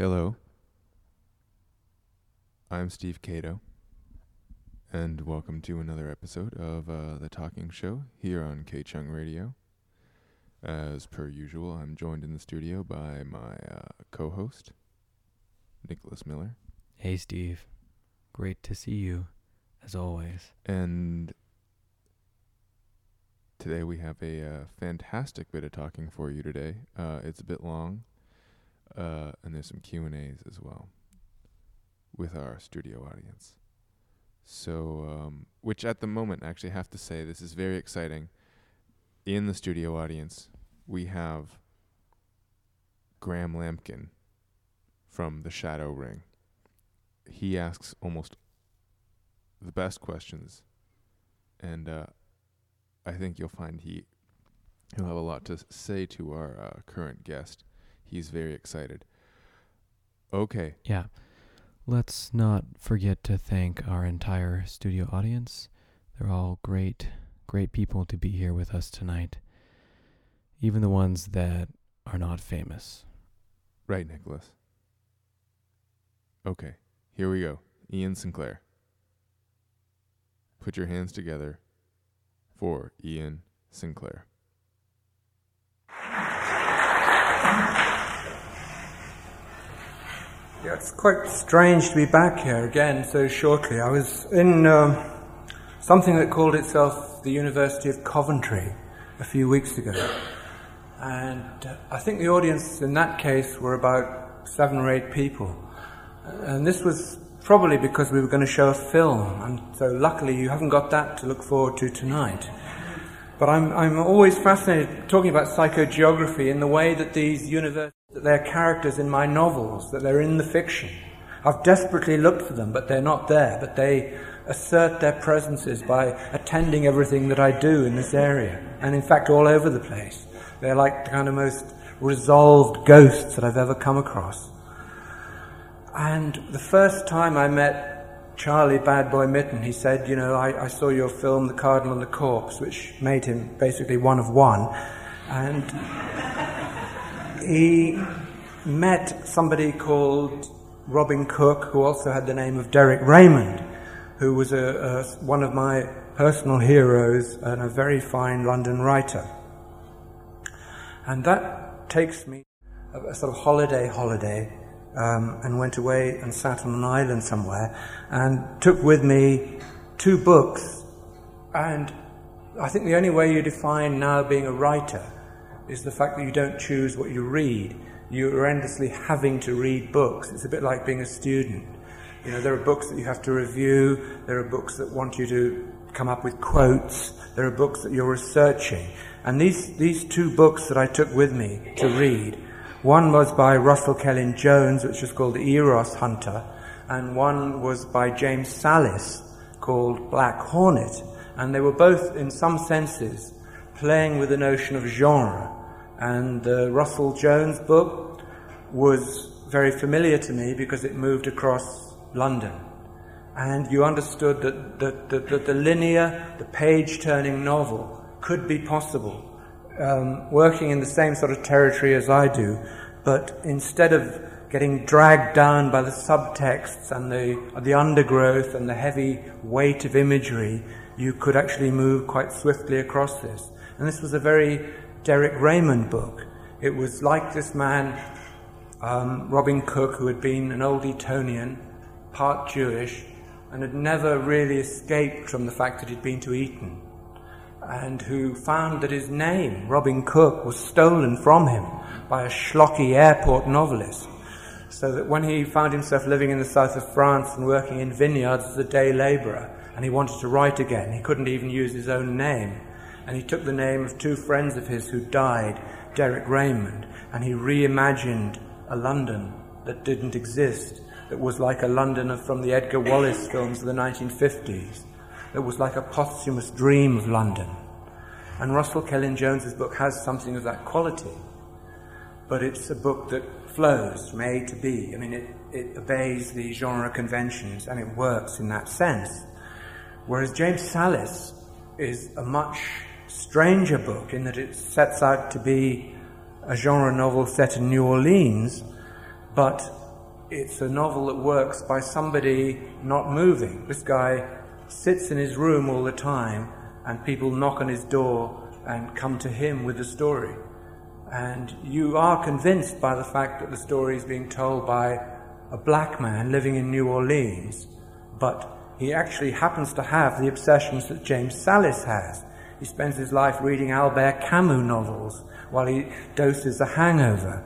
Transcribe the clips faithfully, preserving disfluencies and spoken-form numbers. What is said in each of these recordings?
Hello, I'm Steve Cato, and welcome to another episode of uh, The Talking Show here on K-Chung Radio. As per usual, I'm joined in the studio by my uh, co-host, Nicholas Miller. Hey, Steve. Great to see you, as always. And today we have a uh, fantastic bit of talking for you today. Uh, it's a bit long, uh, and there's some Q and A's as well with our studio audience. So, um, which at the moment, actually have to say, this is very exciting. In the studio audience, we have Graham Lampkin from The Shadow Ring. He asks almost the best questions, and uh, I think you'll find he, he'll have a lot to say to our uh, current guest. He's very excited. Okay. Yeah. Let's not forget to thank our entire studio audience. They're all great, great people to be here with us tonight. Even the ones that are not famous. Right, Nicholas. Okay, here we go. Ian Sinclair. Put your hands together for Ian Sinclair. Yeah, it's quite strange to be back here again so shortly. I was in um, something that called itself the University of Coventry a few weeks ago. And uh, I think the audience in that case were about seven or eight people. And this was probably because we were going to show a film. And so luckily you haven't got that to look forward to tonight. But I'm, I'm always fascinated talking about psychogeography in the way that these universities, that they're characters in my novels, that they're in the fiction. I've desperately looked for them, but they're not there. But they assert their presences by attending everything that I do in this area. And in fact, all over the place. They're like the kind of most resolved ghosts that I've ever come across. And the first time I met Charlie Bad Boy Mitten, he said, you know, I, I saw your film, The Cardinal and the Corpse, which made him basically one of one. And he met somebody called Robin Cook, who also had the name of Derek Raymond, who was a, a, one of my personal heroes and a very fine London writer. And that takes me a, a sort of holiday holiday, um, and went away and sat on an island somewhere and took with me two books. And I think the only way you define now being a writer is the fact that you don't choose what you read. You're endlessly having to read books. It's a bit like being a student. You know, there are books that you have to review. There are books that want you to come up with quotes. There are books that you're researching. And these, these two books that I took with me to read, one was by Russell Kellin-Jones, which was called Eros Hunter, and one was by James Sallis, called Black Hornet. And they were both, in some senses, playing with the notion of genre. And the Russell Jones book was very familiar to me because it moved across London. And you understood that, that, that, that the linear, the page-turning novel could be possible, um, working in the same sort of territory as I do, but instead of getting dragged down by the subtexts and the, the undergrowth and the heavy weight of imagery, you could actually move quite swiftly across this. And this was a very Derek Raymond book. It was like this man, um, Robin Cook, who had been an old Etonian, part Jewish, and had never really escaped from the fact that he'd been to Eton, and who found that his name, Robin Cook, was stolen from him by a schlocky airport novelist, so that when he found himself living in the south of France and working in vineyards as a day labourer, and he wanted to write again, he couldn't even use his own name. And he took the name of two friends of his who died, Derek Raymond, and he reimagined a London that didn't exist, that was like a London from the Edgar Wallace films of the nineteen fifties, that was like a posthumous dream of London. And Russell Kellin-Jones's book has something of that quality, but it's a book that flows from A to B. I mean, it, it obeys the genre conventions, and it works in that sense. Whereas James Sallis is a much stranger book in that it sets out to be a genre novel set in New Orleans, but it's a novel that works by somebody not moving. This guy sits in his room all the time, and people knock on his door and come to him with the story. And you are convinced by the fact that the story is being told by a black man living in New Orleans, but he actually happens to have the obsessions that James Sallis has. He spends his life reading Albert Camus novels while he doses a hangover.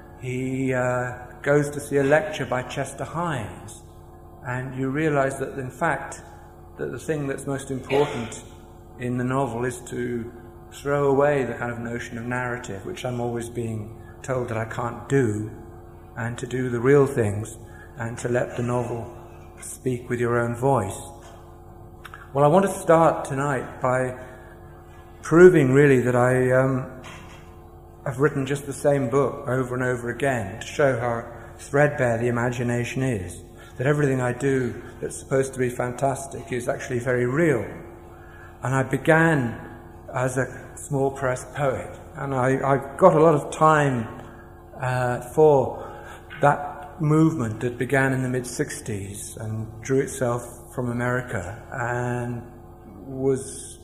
He uh, goes to see a lecture by Chester Himes, and you realize that, in fact, that the thing that's most important in the novel is to throw away the kind of notion of narrative, which I'm always being told that I can't do, and to do the real things, and to let the novel speak with your own voice. Well, I want to start tonight by proving really that I um, have written just the same book over and over again, to show how threadbare the imagination is, that everything I do that's supposed to be fantastic is actually very real. And I began as a small press poet, and I, I got a lot of time uh, for that movement that began in the mid-sixties and drew itself from America and was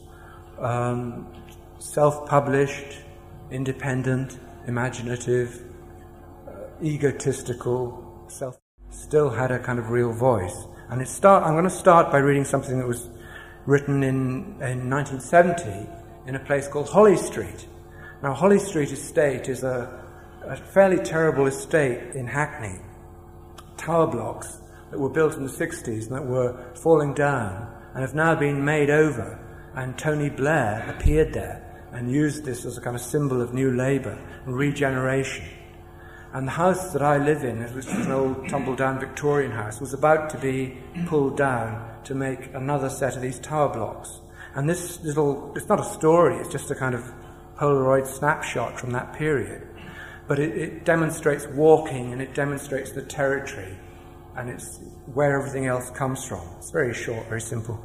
um, self-published, independent, imaginative, uh, egotistical, self still had a kind of real voice. And it start, I'm going to start by reading something that was written in, in nineteen seventy in a place called Holly Street. Now, Holly Street Estate is a, a fairly terrible estate in Hackney. Tower blocks that were built in the sixties and that were falling down and have now been made over. And Tony Blair appeared there and used this as a kind of symbol of new labour and regeneration. And the house that I live in, which is an old tumble-down Victorian house, was about to be pulled down to make another set of these tower blocks. And this little, it's not a story, it's just a kind of Polaroid snapshot from that period. But it, it demonstrates walking, and it demonstrates the territory, and it's where everything else comes from. It's very short, very simple.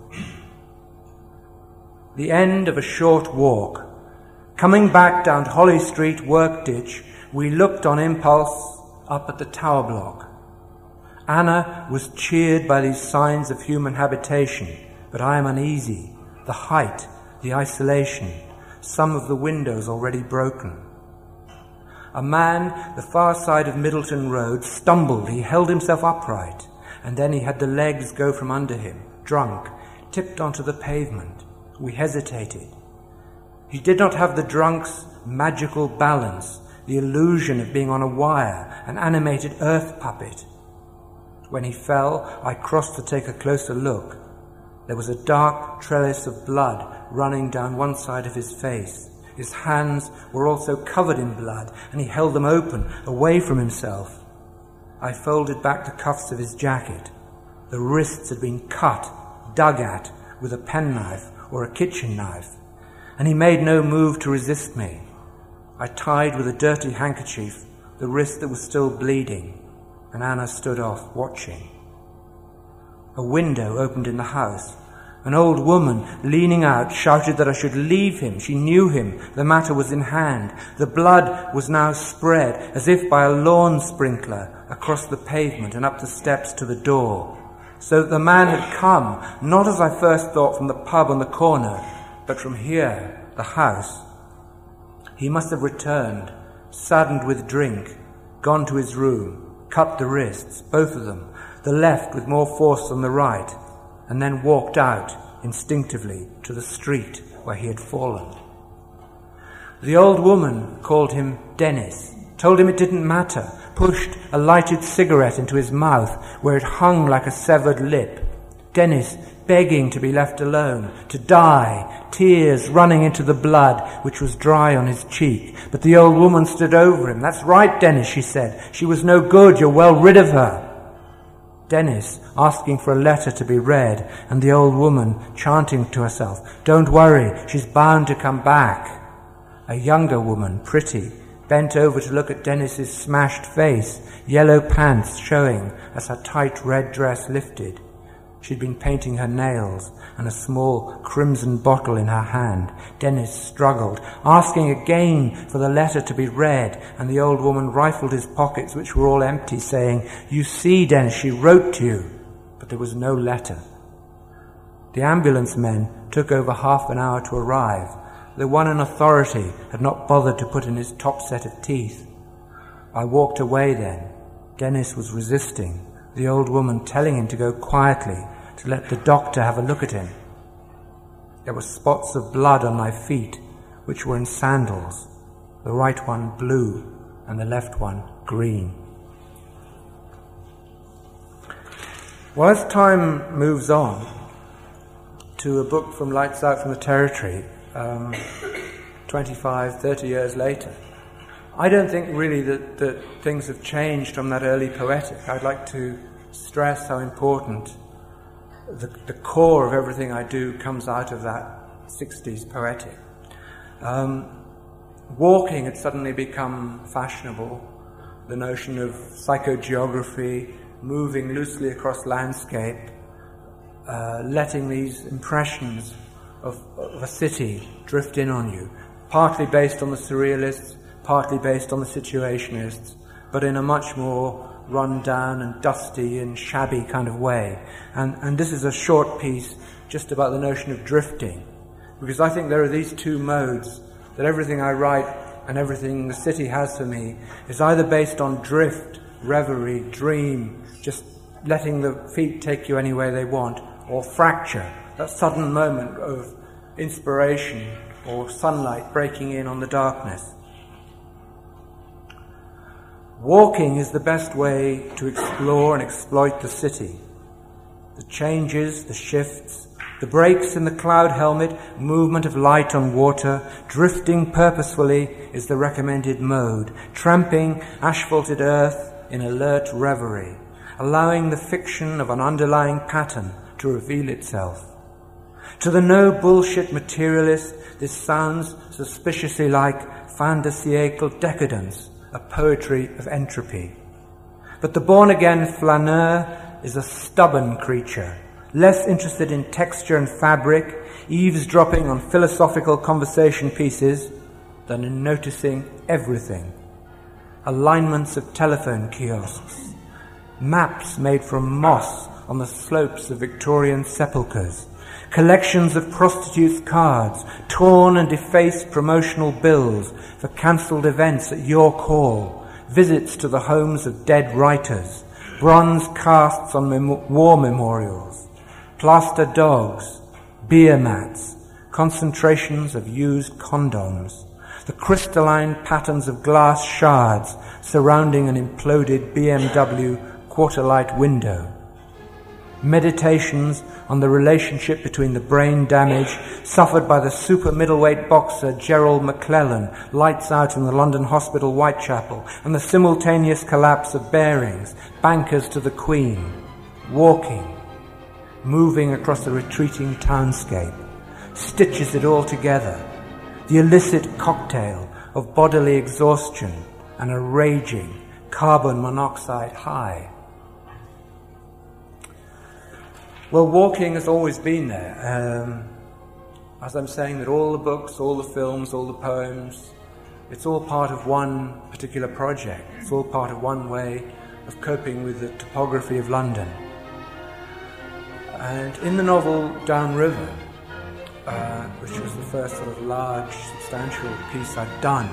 The end of a short walk. Coming back down Holly Street work ditch, we looked on impulse up at the tower block. Anna was cheered by these signs of human habitation, but I am uneasy. The height, the isolation, some of the windows already broken. A man, the far side of Middleton Road, stumbled. He held himself upright, and then he had the legs go from under him, drunk, tipped onto the pavement. We hesitated. He did not have the drunk's magical balance, the illusion of being on a wire, an animated earth puppet. When he fell, I crossed to take a closer look. There was a dark trellis of blood running down one side of his face. His hands were also covered in blood, and he held them open, away from himself. I folded back the cuffs of his jacket. The wrists had been cut, dug at, with a penknife or a kitchen knife, and he made no move to resist me. I tied with a dirty handkerchief the wrist that was still bleeding, and Anna stood off, watching. A window opened in the house. An old woman, leaning out, shouted that I should leave him. She knew him. The matter was in hand. The blood was now spread, as if by a lawn sprinkler, across the pavement and up the steps to the door. So that the man had come, not as I first thought from the pub on the corner, but from here, the house. He must have returned, saddened with drink, gone to his room, cut the wrists, both of them, the left with more force than the right, and then walked out instinctively to the street where he had fallen. The old woman called him Dennis, told him it didn't matter, pushed a lighted cigarette into his mouth where it hung like a severed lip. Dennis begging to be left alone, to die, tears running into the blood which was dry on his cheek. But the old woman stood over him. "That's right, Dennis," she said. "She was no good. You're well rid of her." Dennis asking for a letter to be read, and the old woman chanting to herself, "Don't worry, she's bound to come back." A younger woman, pretty, bent over to look at Dennis's smashed face, yellow pants showing as her tight red dress lifted. She'd been painting her nails and a small crimson bottle in her hand. Dennis struggled, asking again for the letter to be read, and the old woman rifled his pockets, which were all empty, saying, "You see, Dennis, she wrote to you." But there was no letter. The ambulance men took over half an hour to arrive. The one in authority had not bothered to put in his top set of teeth. I walked away then. Dennis was resisting, the old woman telling him to go quietly, to let the doctor have a look at him. There were spots of blood on my feet, which were in sandals, the right one blue and the left one green. Well, as time moves on to a book from Lights Out from the Territory, um, twenty-five, thirty years later, I don't think really that, that things have changed from that early poetic. I'd like to stress how important the, the core of everything I do comes out of that sixties poetic. Um, walking had suddenly become fashionable. The notion of psychogeography, moving loosely across landscape, uh, letting these impressions of, of a city drift in on you, partly based on the surrealists, partly based on the situationists, but in a much more run down and dusty and shabby kind of way. And, and this is a short piece just about the notion of drifting, because I think there are these two modes, that everything I write and everything the city has for me is either based on drift, reverie, dream, just letting the feet take you anywhere they want, or fracture, that sudden moment of inspiration or sunlight breaking in on the darkness. Walking is the best way to explore and exploit the city. The changes, the shifts, the breaks in the cloud helmet, movement of light on water, drifting purposefully is the recommended mode, tramping asphalted earth in alert reverie, allowing the fiction of an underlying pattern to reveal itself. To the no-bullshit materialist, this sounds suspiciously like fin de siècle decadence, a poetry of entropy. But the born-again flaneur is a stubborn creature, less interested in texture and fabric, eavesdropping on philosophical conversation pieces, than in noticing everything. Alignments of telephone kiosks, maps made from moss on the slopes of Victorian sepulchres, collections of prostitutes' cards, torn and defaced promotional bills for cancelled events at your call, visits to the homes of dead writers, bronze casts on mem- war memorials, plaster dogs, beer mats, concentrations of used condoms, the crystalline patterns of glass shards surrounding an imploded B M W quarter-light window, meditations on the relationship between the brain damage suffered by the super middleweight boxer Gerald McClellan, lights out in the London Hospital Whitechapel, and the simultaneous collapse of Bearings, bankers to the Queen, walking, moving across the retreating townscape, stitches it all together, the illicit cocktail of bodily exhaustion and a raging carbon monoxide high. Well, walking has always been there. Um, as I'm saying, that all the books, all the films, all the poems, it's all part of one particular project. It's all part of one way of coping with the topography of London. And in the novel Downriver, uh, which was the first sort of large, substantial piece I'd done,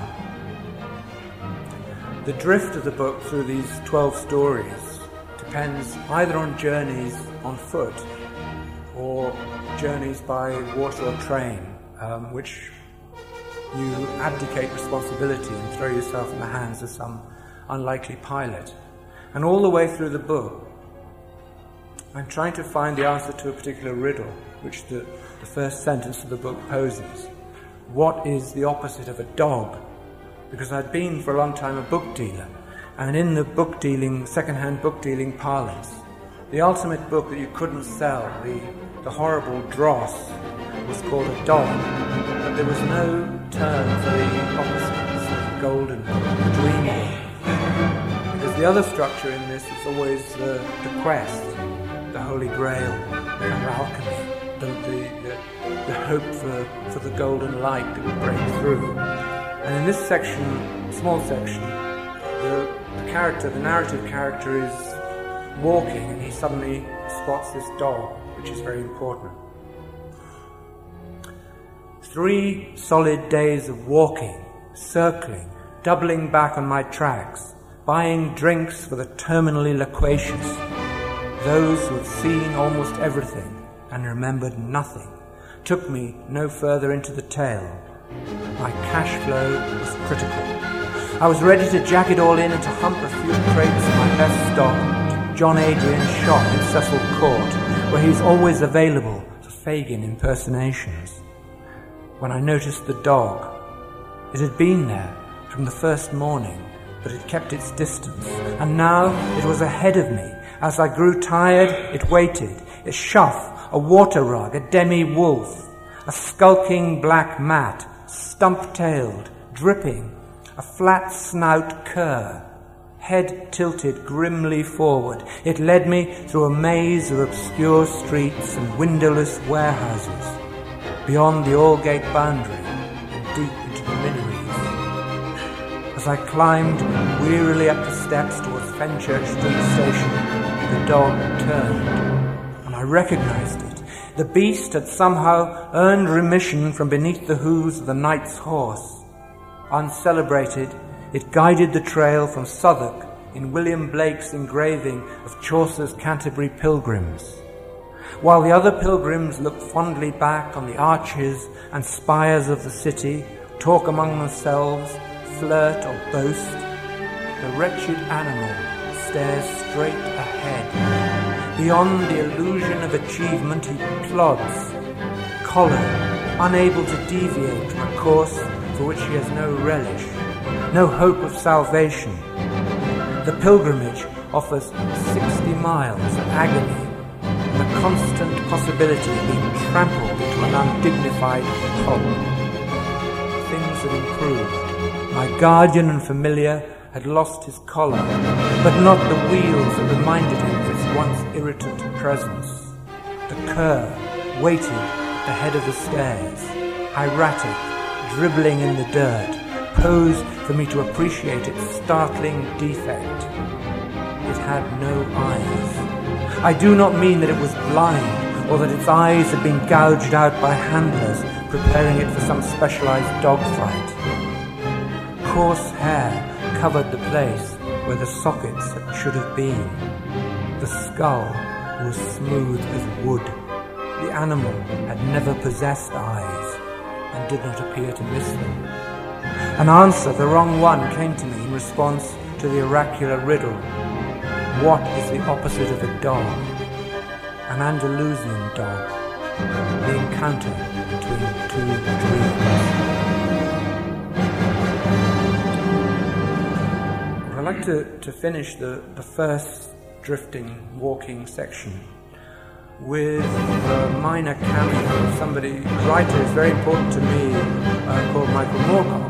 the drift of the book through these twelve stories depends either on journeys on foot or journeys by water or train, um, which you abdicate responsibility and throw yourself in the hands of some unlikely pilot. And all the way through the book, I'm trying to find the answer to a particular riddle, which the, the first sentence of the book poses. What is the opposite of a dog? Because I'd been for a long time a book dealer, and in the book dealing, second-hand book dealing parlance, the ultimate book that you couldn't sell, the, the horrible dross, was called a dog, but there was no term for the opposite, the golden book, the dream book. Because the other structure in this is always the, the quest, the Holy Grail. kind of alchemy, the, the, the, the hope for, for the golden light that would break through. And in this section, small section, the, the character, the narrative character is walking and he suddenly spots this dog, which is very important. Three solid days of walking, circling, doubling back on my tracks, buying drinks for the terminally loquacious, those who had seen almost everything and remembered nothing, took me no further into the tale. My cash flow was critical. I was ready to jack it all in and to hump a few crates of my best stock to John Adrian's shop in Cecil Court, where he's always available for Fagin impersonations. When I noticed the dog, it had been there from the first morning, but it kept its distance, and now it was ahead of me. As I grew tired, it waited. A shuff, a water rug, a demi-wolf, a skulking black mat, stump-tailed, dripping, a flat snout cur, head tilted grimly forward. It led me through a maze of obscure streets and windowless warehouses, beyond the Aldgate boundary and deep into the Minories. As I climbed wearily up the steps towards Fenchurch Street Station, the dog turned, and I recognized it. The beast had somehow earned remission from beneath the hooves of the knight's horse. Uncelebrated, it guided the trail from Southwark in William Blake's engraving of Chaucer's Canterbury Pilgrims, while the other pilgrims looked fondly back on the arches and spires of the city, talk among themselves, flirt or boast. The wretched animal stares straight ahead. Beyond the illusion of achievement he plods, collared, unable to deviate from a course for which he has no relish, no hope of salvation. The pilgrimage offers sixty miles of agony, and the constant possibility of being trampled into an undignified pulp. Things had improved. My guardian and familiar had lost his collar, but not the wheels that reminded him of his once irritant presence. The cur waited at the head of the stairs, hieratic, dribbling in the dirt, posed for me to appreciate its startling defect. It had no eyes. I do not mean that it was blind, or that its eyes had been gouged out by handlers preparing it for some specialized dogfight. Coarse hair covered the place where the sockets should have been. The skull was smooth as wood. The animal had never possessed eyes, and did not appear to miss them. An answer, the wrong one, came to me in response to the oracular riddle. What is the opposite of a dog? An Andalusian dog. The encounter between two dreams. I'd like to, to finish the, the first drifting, walking section with a minor cameo of somebody, a writer who's very important to me, uh, called Michael Moorcock.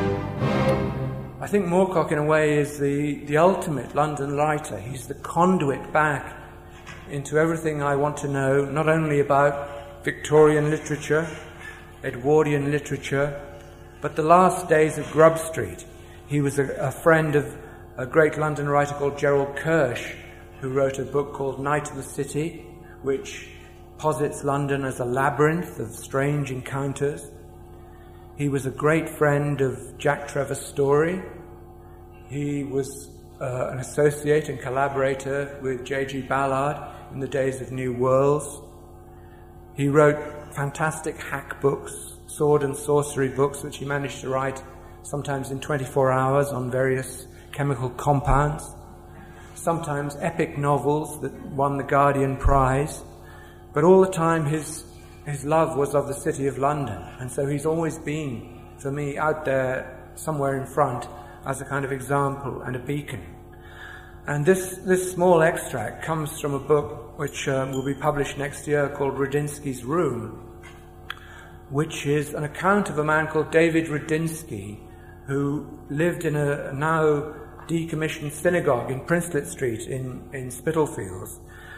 I think Moorcock, in a way, is the, the ultimate London writer. He's the conduit back into everything I want to know, not only about Victorian literature, Edwardian literature, but the last days of Grub Street. He was a, a friend of a great London writer called Gerald Kirsch, who wrote a book called Night of the City, which posits London as a labyrinth of strange encounters. He was a great friend of Jack Trevor Story. He was uh, an associate and collaborator with J G Ballard in the days of New Worlds. He wrote fantastic hack books, sword and sorcery books, which he managed to write sometimes in twenty-four hours on various chemical compounds, sometimes epic novels that won the Guardian Prize, but all the time his his love was of the City of London, and so he's always been, for me, out there somewhere in front as a kind of example and a beacon. And this, this small extract comes from a book which um, will be published next year called Rudinsky's Room, which is an account of a man called David Rudinsky, who lived in a now decommissioned synagogue in Princelet Street in, in Spitalfields.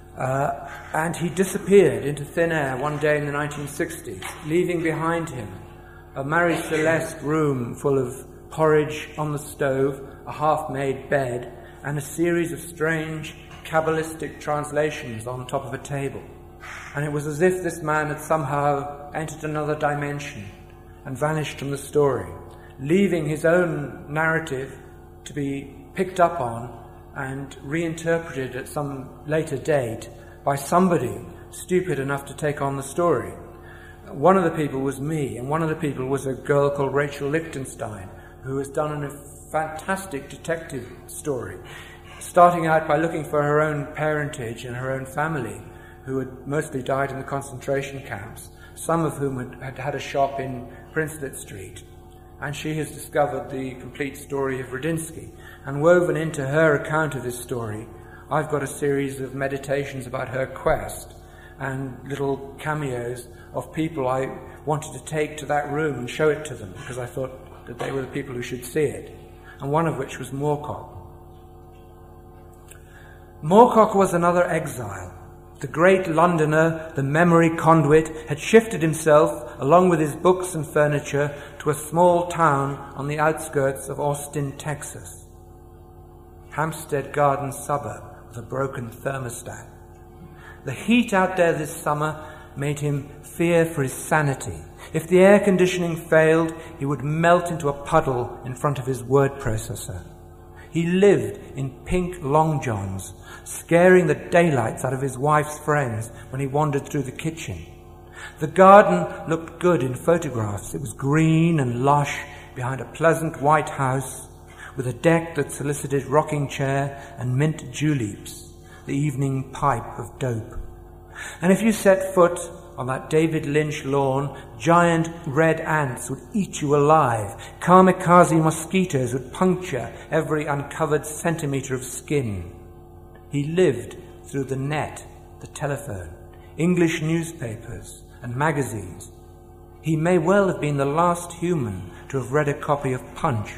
Uh, and he disappeared into thin air one day in the nineteen sixties, leaving behind him a Marie Celeste room full of porridge on the stove, a half-made bed, and a series of strange Kabbalistic translations on top of a table. And it was as if this man had somehow entered another dimension and vanished from the story, leaving his own narrative to be picked up on and reinterpreted at some later date by somebody stupid enough to take on the story. One of the people was me, and one of the people was a girl called Rachel Lichtenstein, who has done a fantastic detective story, starting out by looking for her own parentage and her own family, who had mostly died in the concentration camps, some of whom had, had had a shop in Princelet Street. And she has discovered the complete story of Radinsky. And woven into her account of this story, I've got a series of meditations about her quest and little cameos of people I wanted to take to that room and show it to them, because I thought that they were the people who should see it, and one of which was Moorcock. Moorcock was another exile. The great Londoner, the memory conduit, had shifted himself, along with his books and furniture, to a small town on the outskirts of Austin, Texas. Hampstead Garden suburb with a broken thermostat. The heat out there this summer made him fear for his sanity. If the air conditioning failed, he would melt into a puddle in front of his word processor. He lived in pink long johns, scaring the daylights out of his wife's friends when he wandered through the kitchen. The garden looked good in photographs. It was green and lush behind a pleasant white house with a deck that solicited rocking chair and mint tulips, the evening pipe of dope. And if you set foot on that David Lynch lawn, giant red ants would eat you alive. Kamikaze mosquitoes would puncture every uncovered centimetre of skin. He lived through the net, the telephone, English newspapers and magazines. He may well have been the last human to have read a copy of Punch.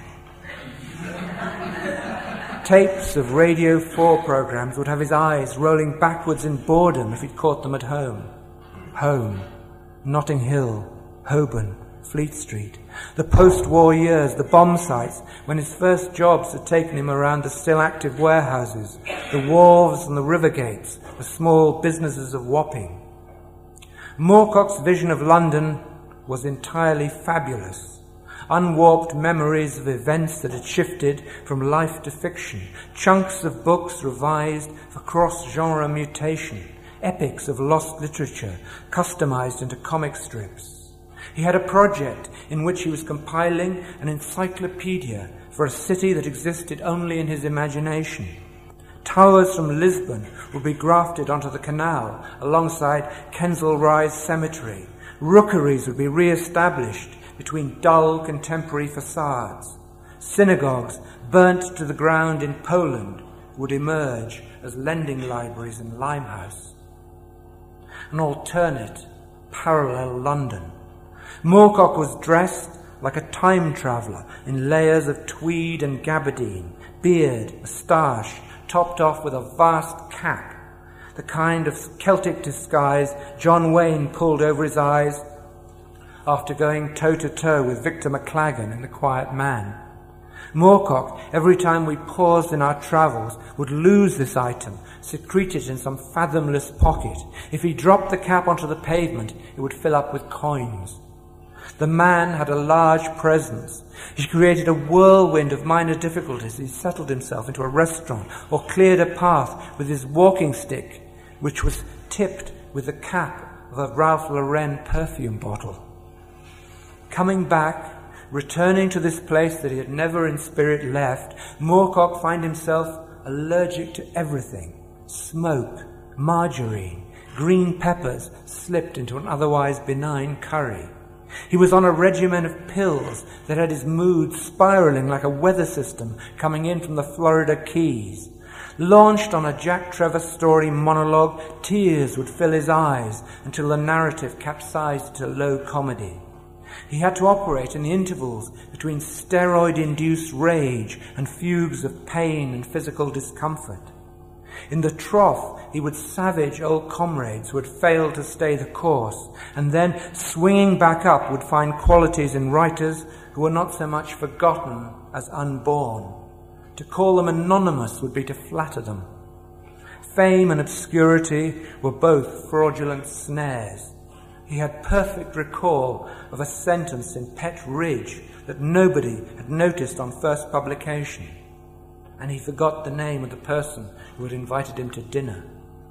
Tapes of Radio four programs would have his eyes rolling backwards in boredom if he'd caught them at home. Home, Notting Hill, Holborn, Fleet Street, the post-war years, the bomb sites, when his first jobs had taken him around the still-active warehouses, the wharves and the river gates, the small businesses of Wapping. Moorcock's vision of London was entirely fabulous. Unwarped memories of events that had shifted from life to fiction, chunks of books revised for cross-genre mutation, epics of lost literature customized into comic strips. He had a project in which he was compiling an encyclopedia for a city that existed only in his imagination. Towers from Lisbon would be grafted onto the canal alongside Kensal Rise Cemetery. Rookeries would be re-established between dull contemporary facades. Synagogues burnt to the ground in Poland would emerge as lending libraries in Limehouse. An alternate, parallel London. Moorcock was dressed like a time traveller in layers of tweed and gabardine, beard, moustache, topped off with a vast cap, the kind of Celtic disguise John Wayne pulled over his eyes after going toe-to-toe with Victor McLagan in The Quiet Man. Moorcock, every time we paused in our travels, would lose this item, secrete it in some fathomless pocket. If he dropped the cap onto the pavement, it would fill up with coins. The man had a large presence. He created a whirlwind of minor difficulties. He settled himself into a restaurant or cleared a path with his walking stick, which was tipped with the cap of a Ralph Lauren perfume bottle. Coming back, returning to this place that he had never in spirit left, Moorcock found himself allergic to everything. Smoke, margarine, green peppers slipped into an otherwise benign curry. He was on a regimen of pills that had his mood spiralling like a weather system coming in from the Florida Keys. Launched on a Jack Trevor story monologue, tears would fill his eyes until the narrative capsized to low comedy. He had to operate in the intervals between steroid-induced rage and fugues of pain and physical discomfort. In the trough, he would savage old comrades who had failed to stay the course, and then, swinging back up, would find qualities in writers who were not so much forgotten as unborn. To call them anonymous would be to flatter them. Fame and obscurity were both fraudulent snares. He had perfect recall of a sentence in Pett Ridge that nobody had noticed on first publication, and he forgot the name of the person who had invited him to dinner.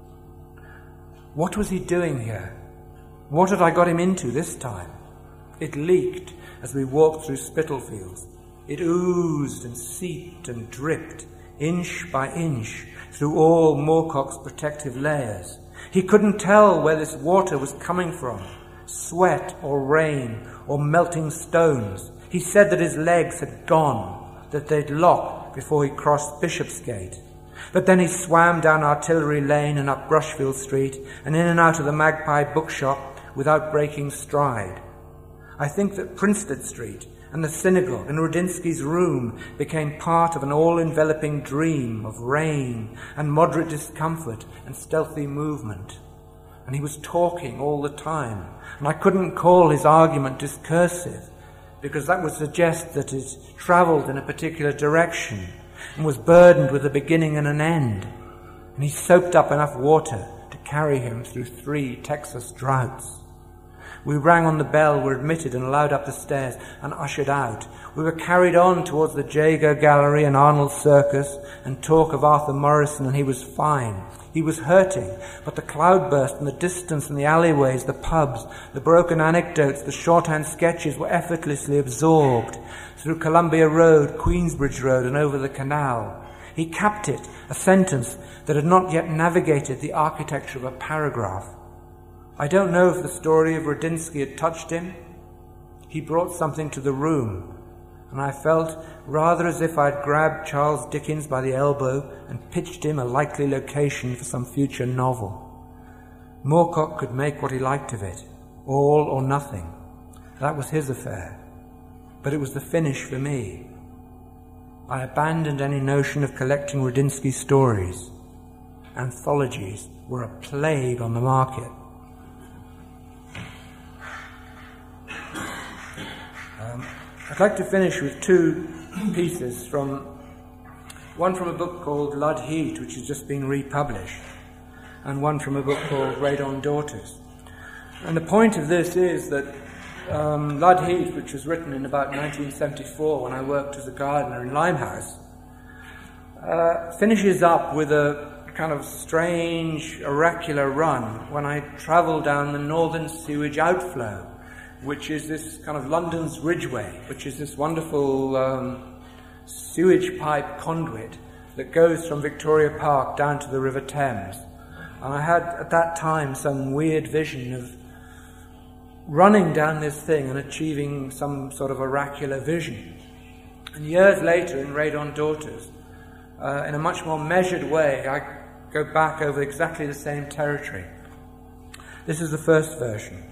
What was he doing here? What had I got him into this time? It leaked as we walked through Spitalfields. It oozed and seeped and dripped, inch by inch, through all Moorcock's protective layers. He couldn't tell where this water was coming from, sweat or rain or melting stones. He said that his legs had gone, that they'd locked before he crossed Bishopsgate. But then he swam down Artillery Lane and up Brushfield Street and in and out of the Magpie bookshop without breaking stride. I think that Prinstead Street and the synagogue and Rudinsky's room became part of an all-enveloping dream of rain and moderate discomfort and stealthy movement. And he was talking all the time, and I couldn't call his argument discursive, because that would suggest that it travelled in a particular direction and was burdened with a beginning and an end. And he soaked up enough water to carry him through three Texas droughts. We rang on the bell, were admitted and allowed up the stairs and ushered out. We were carried on towards the Jago Gallery and Arnold Circus and talk of Arthur Morrison, and he was fine. He was hurting, but the cloudburst and the distance and the alleyways, the pubs, the broken anecdotes, the shorthand sketches were effortlessly absorbed through Columbia Road, Queensbridge Road and over the canal. He capped it, a sentence that had not yet navigated the architecture of a paragraph. I don't know if the story of Rudinsky had touched him. He brought something to the room, and I felt rather as if I'd grabbed Charles Dickens by the elbow and pitched him a likely location for some future novel. Moorcock could make what he liked of it, all or nothing. That was his affair. But it was the finish for me. I abandoned any notion of collecting Rudinsky stories. Anthologies were a plague on the market. Um, I'd like to finish with two pieces from, one from a book called Lud Heat, which has just been republished, and one from a book called Radon Daughters. And the point of this is that um, Lud Heat, which was written in about nineteen seventy-four when I worked as a gardener in Limehouse, uh, finishes up with a kind of strange, oracular run when I travelled down the northern sewage outflow, which is this kind of London's Ridgeway, which is this wonderful um, sewage pipe conduit that goes from Victoria Park down to the River Thames. And I had, at that time, some weird vision of running down this thing and achieving some sort of oracular vision. And years later, in Radon Daughters, uh, in a much more measured way, I go back over exactly the same territory. This is the first version.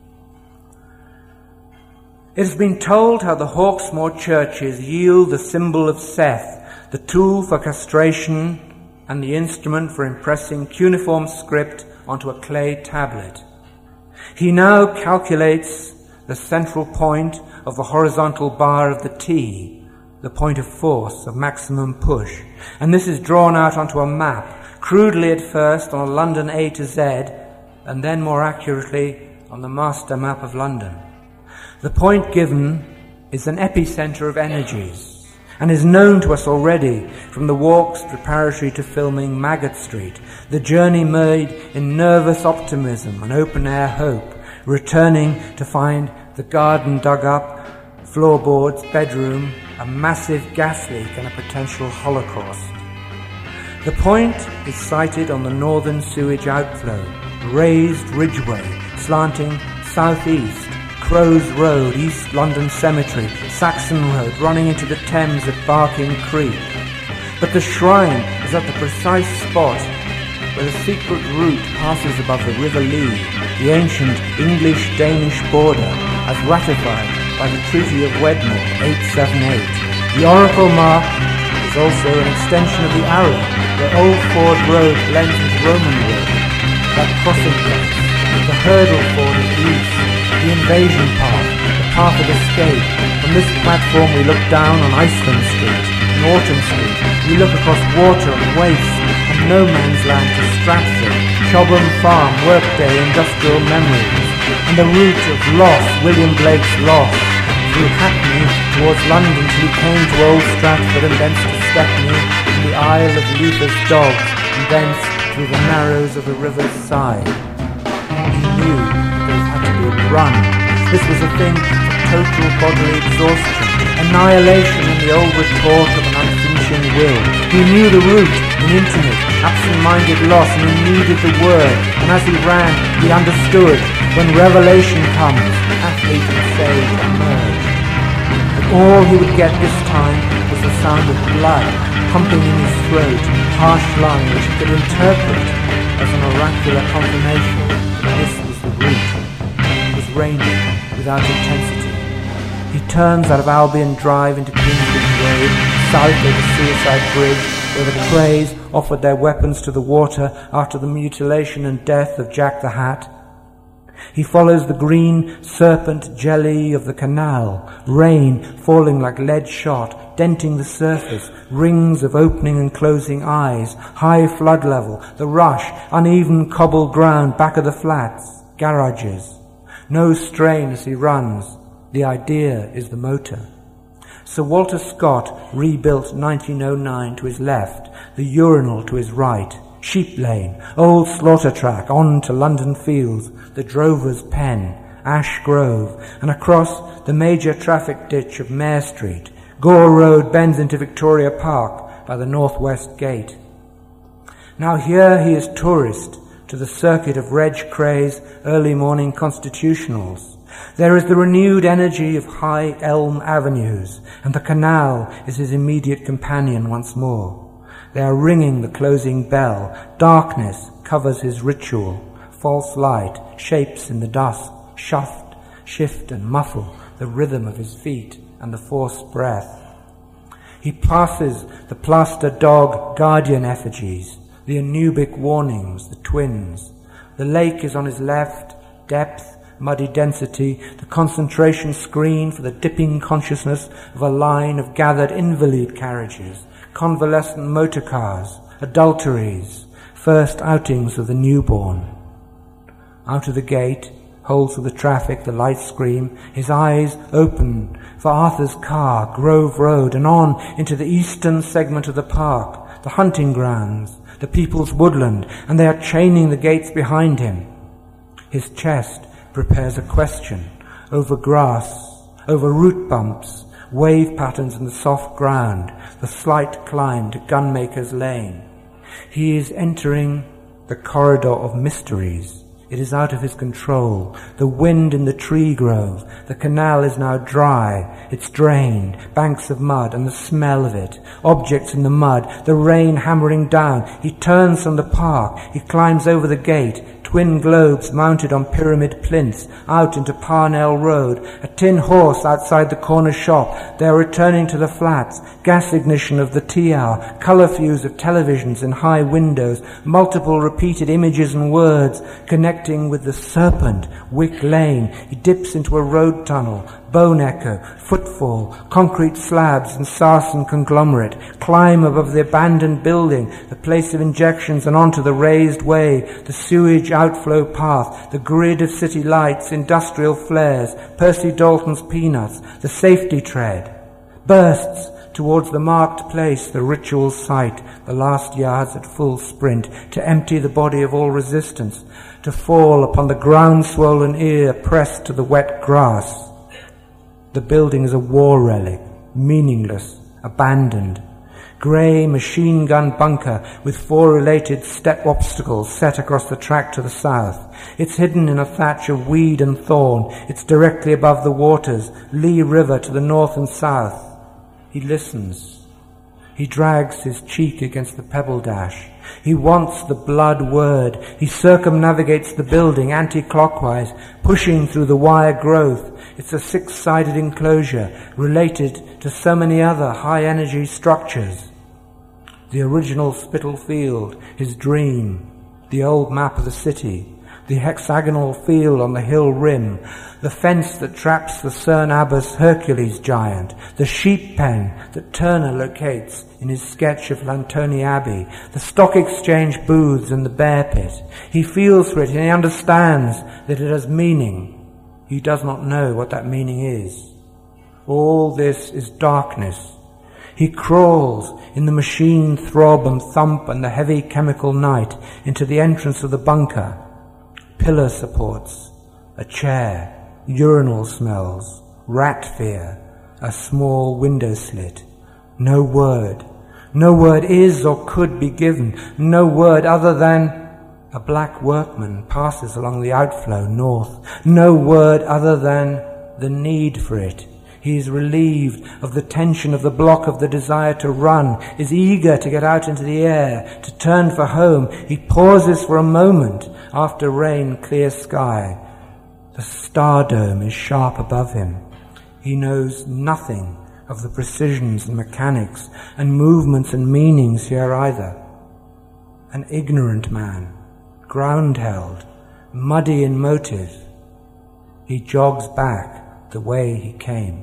It has been told how the Hawksmoor churches yield the symbol of Seth, the tool for castration and the instrument for impressing cuneiform script onto a clay tablet. He now calculates the central point of the horizontal bar of the T, the point of force, of maximum push, and this is drawn out onto a map, crudely at first on a London A to Z, and then more accurately on the master map of London. The point given is an epicenter of energies, and is known to us already from the walks preparatory to filming Maggot Street, the journey made in nervous optimism and open-air hope, returning to find the garden dug up, floorboards, bedroom, a massive gas leak and a potential holocaust. The point is sited on the northern sewage outflow, raised ridgeway, slanting southeast, Crows Road, East London Cemetery, Saxon Road, running into the Thames at Barking Creek. But the shrine is at the precise spot where the secret route passes above the River Lee, the ancient English-Danish border, as ratified by the Treaty of Wedmore, eight seventy-eight. The oracle mark is is also an extension of the Arrow, where Old Ford Road blends with Roman Road. That crossing place, the hurdle ford of the east, the invasion path, the path of escape. From this platform we look down on Iceland Street, and Autumn Street. We look across water and waste, and no man's land to Stratford, Chobham Farm, Workday, industrial memories, and the route of Loss, William Blake's Loss, through Hackney towards London till he came to Old Stratford, and thence to Stepney, and the Isle of Luther's Dogs, and thence through the narrows of the river's side. He knew there had to be a run. This was a thing of total bodily exhaustion, annihilation in the old retort of an unfinishing will. He knew the route, an intimate, absent-minded loss, and he needed the word, and as he ran, he understood. When revelation comes, athlete and sage emerge. But all he would get this time was the sound of blood pumping in his throat, harsh line which he could interpret as an oracular confirmation that this was the route. It was raining without intensity. He turns out of Albion Drive into Queensbridge Road, south of the Suicide Bridge, where the Krays offered their weapons to the water after the mutilation and death of Jack the Hat. He follows the green serpent jelly of the canal, rain falling like lead shot, denting the surface, rings of opening and closing eyes, high flood level, the rush, uneven cobbled ground back of the flats, garages. No strain as he runs. The idea is the motor. Sir Walter Scott rebuilt nineteen oh nine to his left, the urinal to his right, Sheep Lane, old slaughter track, on to London Fields, the drover's pen, Ash Grove, and across the major traffic ditch of Mare Street. Gore Road bends into Victoria Park by the northwest gate. Now here he is tourist to the circuit of Reg Cray's early morning constitutionals. There is the renewed energy of high elm avenues, and the canal is his immediate companion once more. They are ringing the closing bell. Darkness covers his ritual. False light shapes in the dusk, shuft, shift and muffle the rhythm of his feet and the forced breath. He passes the plaster dog guardian effigies, the anubic warnings, the twins. The lake is on his left, depth, muddy density, the concentration screen for the dipping consciousness of a line of gathered invalid carriages, convalescent motor cars, adulteries, first outings of the newborn. Out of the gate, holes of the traffic, the lights scream, his eyes open for Arthur's car, Grove Road, and on into the eastern segment of the park, the hunting grounds, the people's woodland, and they are chaining the gates behind him. His chest prepares a question over grass, over root bumps, wave patterns in the soft ground, the slight climb to Gunmaker's Lane. He is entering the corridor of mysteries. It is out of his control. The wind in the tree grove. The canal is now dry. It's drained. Banks of mud and the smell of it. Objects in the mud. The rain hammering down. He turns from the park. He climbs over the gate. Twin globes mounted on pyramid plinths out into Parnell Road. A tin horse outside the corner shop. They are returning to the flats. Gas ignition of the tea hour. Colour fuse of televisions in high windows. Multiple repeated images and words connecting with the serpent. Wick Lane. He dips into a road tunnel. Bone echo, footfall, concrete slabs and sarsen conglomerate, climb above the abandoned building, the place of injections and onto the raised way, the sewage outflow path, the grid of city lights, industrial flares, Percy Dalton's peanuts, the safety tread. Bursts towards the marked place, the ritual site, the last yards at full sprint, to empty the body of all resistance, to fall upon the ground-swollen ear pressed to the wet grass. The building is a war relic, meaningless, abandoned. Grey machine gun bunker with four related step obstacles set across the track to the south. It's hidden in a thatch of weed and thorn. It's directly above the waters, Lee River to the north and south. He listens. He drags his cheek against the pebble dash. He wants the blood word. He circumnavigates the building anti-clockwise, pushing through the wire growth. It's a six-sided enclosure related to so many other high-energy structures. the original Spitalfield, his dream, the old map of the city, the hexagonal field on the hill rim, the fence that traps the Cerne Abbas Hercules giant, the sheep pen that Turner locates in his sketch of Lantony Abbey, the stock exchange booths and the bear pit. He feels for it and he understands that it has meaning. He does not know what that meaning is. All this is darkness. He crawls in the machine throb and thump and the heavy chemical night into the entrance of the bunker. Pillar supports, a chair, urinal smells, rat fear, a small window slit. No word. No word is or could be given. No word other than a black workman passes along the outflow north. No word other than the need for it. He is relieved of the tension of the block of the desire to run, is eager to get out into the air, to turn for home. He pauses for a moment after rain, clear sky. The star dome is sharp above him. He knows nothing of the precisions and mechanics and movements and meanings here either. An ignorant man, ground-held, muddy in motive. He jogs back the way he came.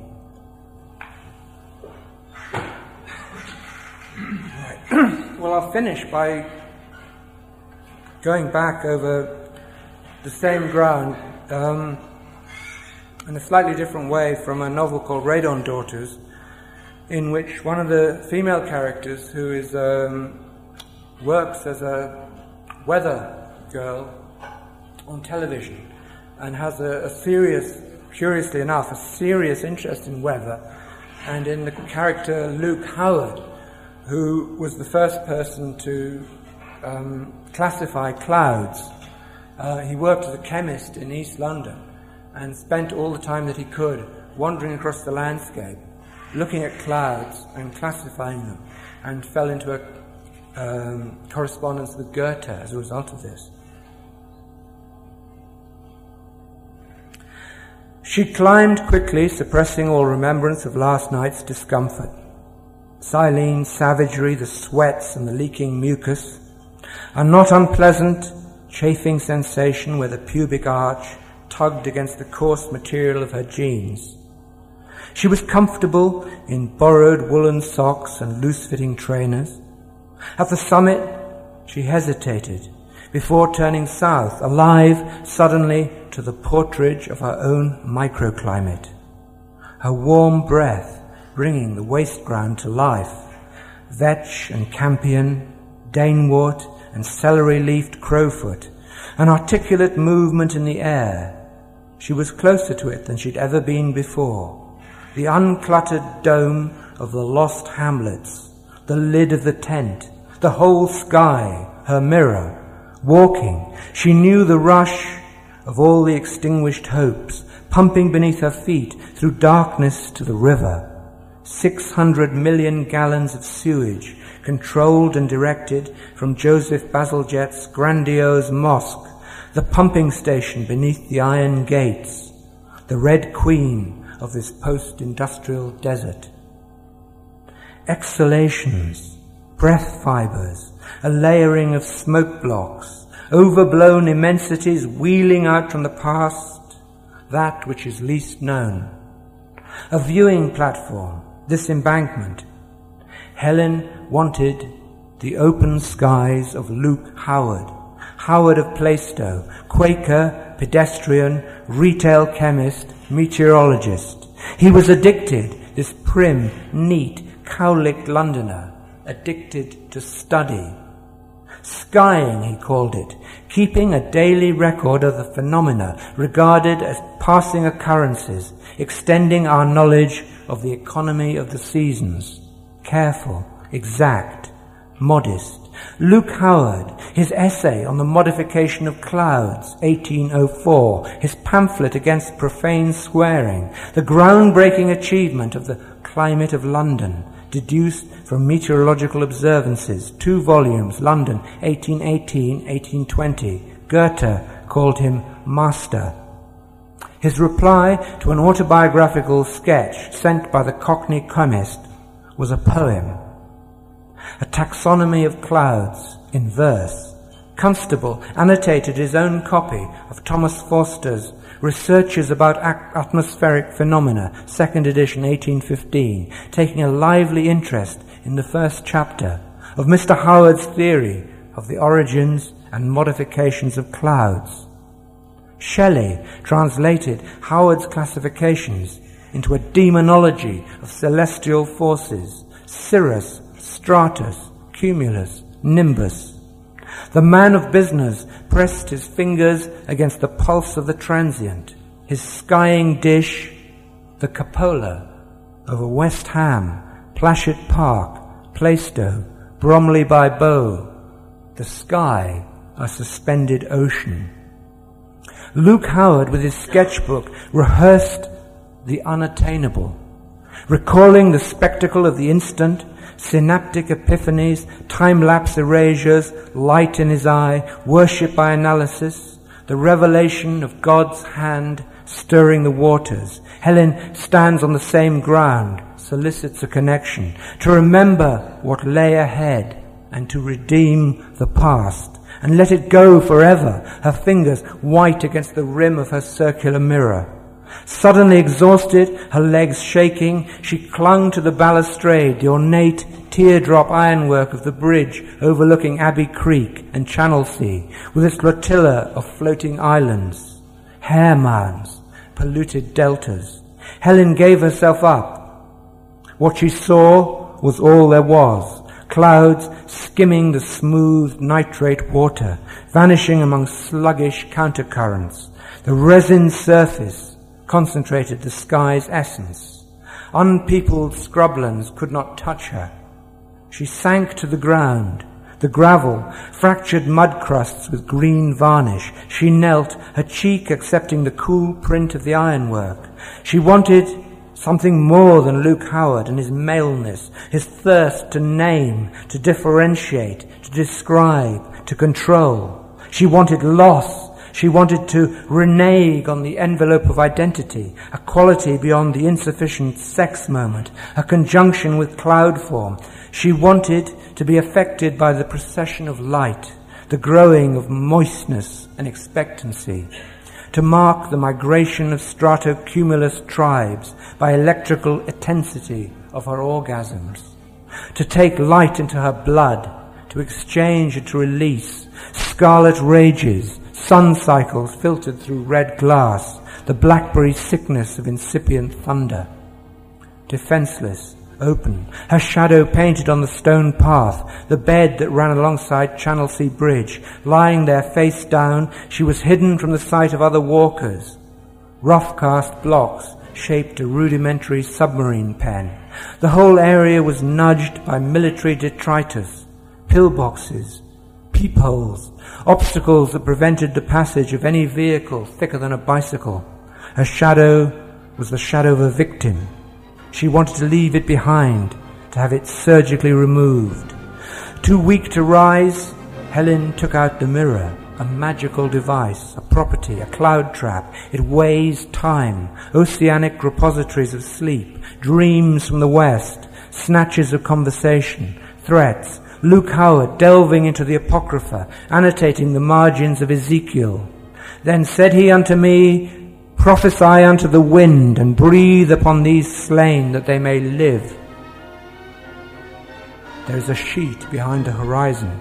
Well, I'll finish by going back over the same ground um, in a slightly different way from a novel called Radon Daughters, in which one of the female characters, who is um, works as a weather girl on television and has a, a serious, curiously enough, a serious interest in weather, and in the character Luke Howard, who was the first person to um, classify clouds. Uh, he worked as a chemist in East London and spent all the time that he could wandering across the landscape, looking at clouds and classifying them, and fell into a um, correspondence with Goethe as a result of this. She climbed quickly, suppressing all remembrance of last night's discomfort. Silene's savagery, the sweats and the leaking mucus, a not unpleasant, chafing sensation where the pubic arch tugged against the coarse material of her jeans. She was comfortable in borrowed woolen socks and loose-fitting trainers. At the summit, she hesitated before turning south, alive suddenly to the portrage of her own microclimate. Her warm breath bringing the waste ground to life. Vetch and campion, danewort and celery-leafed crowfoot, an articulate movement in the air. She was closer to it than she'd ever been before. The uncluttered dome of the lost hamlets, the lid of the tent, the whole sky, her mirror. Walking, she knew the rush of all the extinguished hopes, pumping beneath her feet through darkness to the river. Six hundred million gallons of sewage, controlled and directed from Joseph Bazalgette's grandiose mosque, the pumping station beneath the iron gates, the Red Queen of this post-industrial desert. Exhalations, breath fibers, a layering of smoke blocks, overblown immensities wheeling out from the past, that which is least known. A viewing platform, this embankment. Helen wanted the open skies of Luke Howard, Howard of Plaistow, Quaker, pedestrian, retail chemist, meteorologist. He was addicted, this prim, neat, cowlicked Londoner, addicted to study. Skying, he called it, keeping a daily record of the phenomena regarded as passing occurrences, extending our knowledge of the economy of the seasons. Careful, exact, modest. Luke Howard, his essay on the modification of clouds, eighteen oh four, his pamphlet against profane swearing, the groundbreaking achievement of the climate of London, deduced from meteorological observances, two volumes, London, eighteen eighteen, eighteen twenty. Goethe called him master. His reply to an autobiographical sketch sent by the Cockney chemist was a poem. a taxonomy of clouds in verse. Constable annotated his own copy of Thomas Forster's Researches about Atmospheric Phenomena, second edition, eighteen fifteen, taking a lively interest in the first chapter of Mister Howard's theory of the origins and modifications of clouds. Shelley translated Howard's classifications into a demonology of celestial forces: cirrus, stratus, cumulus, nimbus. The man of business pressed his fingers against the pulse of the transient, his skying dish, the cupola over West Ham, Plashet Park, Plaistow, Bromley by Bow, the sky, a suspended ocean. Luke Howard, with his sketchbook, rehearsed the unattainable, recalling the spectacle of the instant, synaptic epiphanies, time-lapse erasures, light in his eye, worship by analysis, the revelation of God's hand stirring the waters. Helen stands on the same ground, solicits a connection, to remember what lay ahead and to redeem the past, and let it go forever, her fingers white against the rim of her circular mirror. Suddenly exhausted, her legs shaking, she clung to the balustrade, the ornate teardrop ironwork of the bridge overlooking Abbey Creek and Channelsea, with its flotilla of floating islands, hair mounds, polluted deltas. Helen gave herself up. What she saw was all there was: clouds skimming the smooth nitrate water, vanishing among sluggish countercurrents. The resin surface concentrated the sky's essence. Unpeopled scrublands could not touch her. She sank to the ground. The gravel, fractured mud crusts with green varnish. She knelt, her cheek accepting the cool print of the ironwork. She wanted something more than Luke Howard and his maleness, his thirst to name, to differentiate, to describe, to control. She wanted loss. She wanted to renege on the envelope of identity, a quality beyond the insufficient sex moment, a conjunction with cloud form. She wanted to be affected by the procession of light, the growing of moistness and expectancy, to mark the migration of stratocumulus tribes by electrical intensity of her orgasms, to take light into her blood, to exchange and to release scarlet rages, sun cycles filtered through red glass, the blackberry sickness of incipient thunder. Defenseless, open, her shadow painted on the stone path, the bed that ran alongside Channelsea Bridge, lying there face down, she was hidden from the sight of other walkers. Rough-cast blocks shaped a rudimentary submarine pen. The whole area was nudged by military detritus, pillboxes, peepholes, obstacles that prevented the passage of any vehicle thicker than a bicycle. Her shadow was the shadow of a victim. She wanted to leave it behind, to have it surgically removed. Too weak to rise, Helen took out the mirror, a magical device, a property, a cloud trap. It weighs time, oceanic repositories of sleep, dreams from the west, snatches of conversation, threats. Luke Howard delving into the Apocrypha, annotating the margins of Ezekiel. Then said he unto me, Prophesy unto the wind, and breathe upon these slain, that they may live. There is a sheet behind the horizon.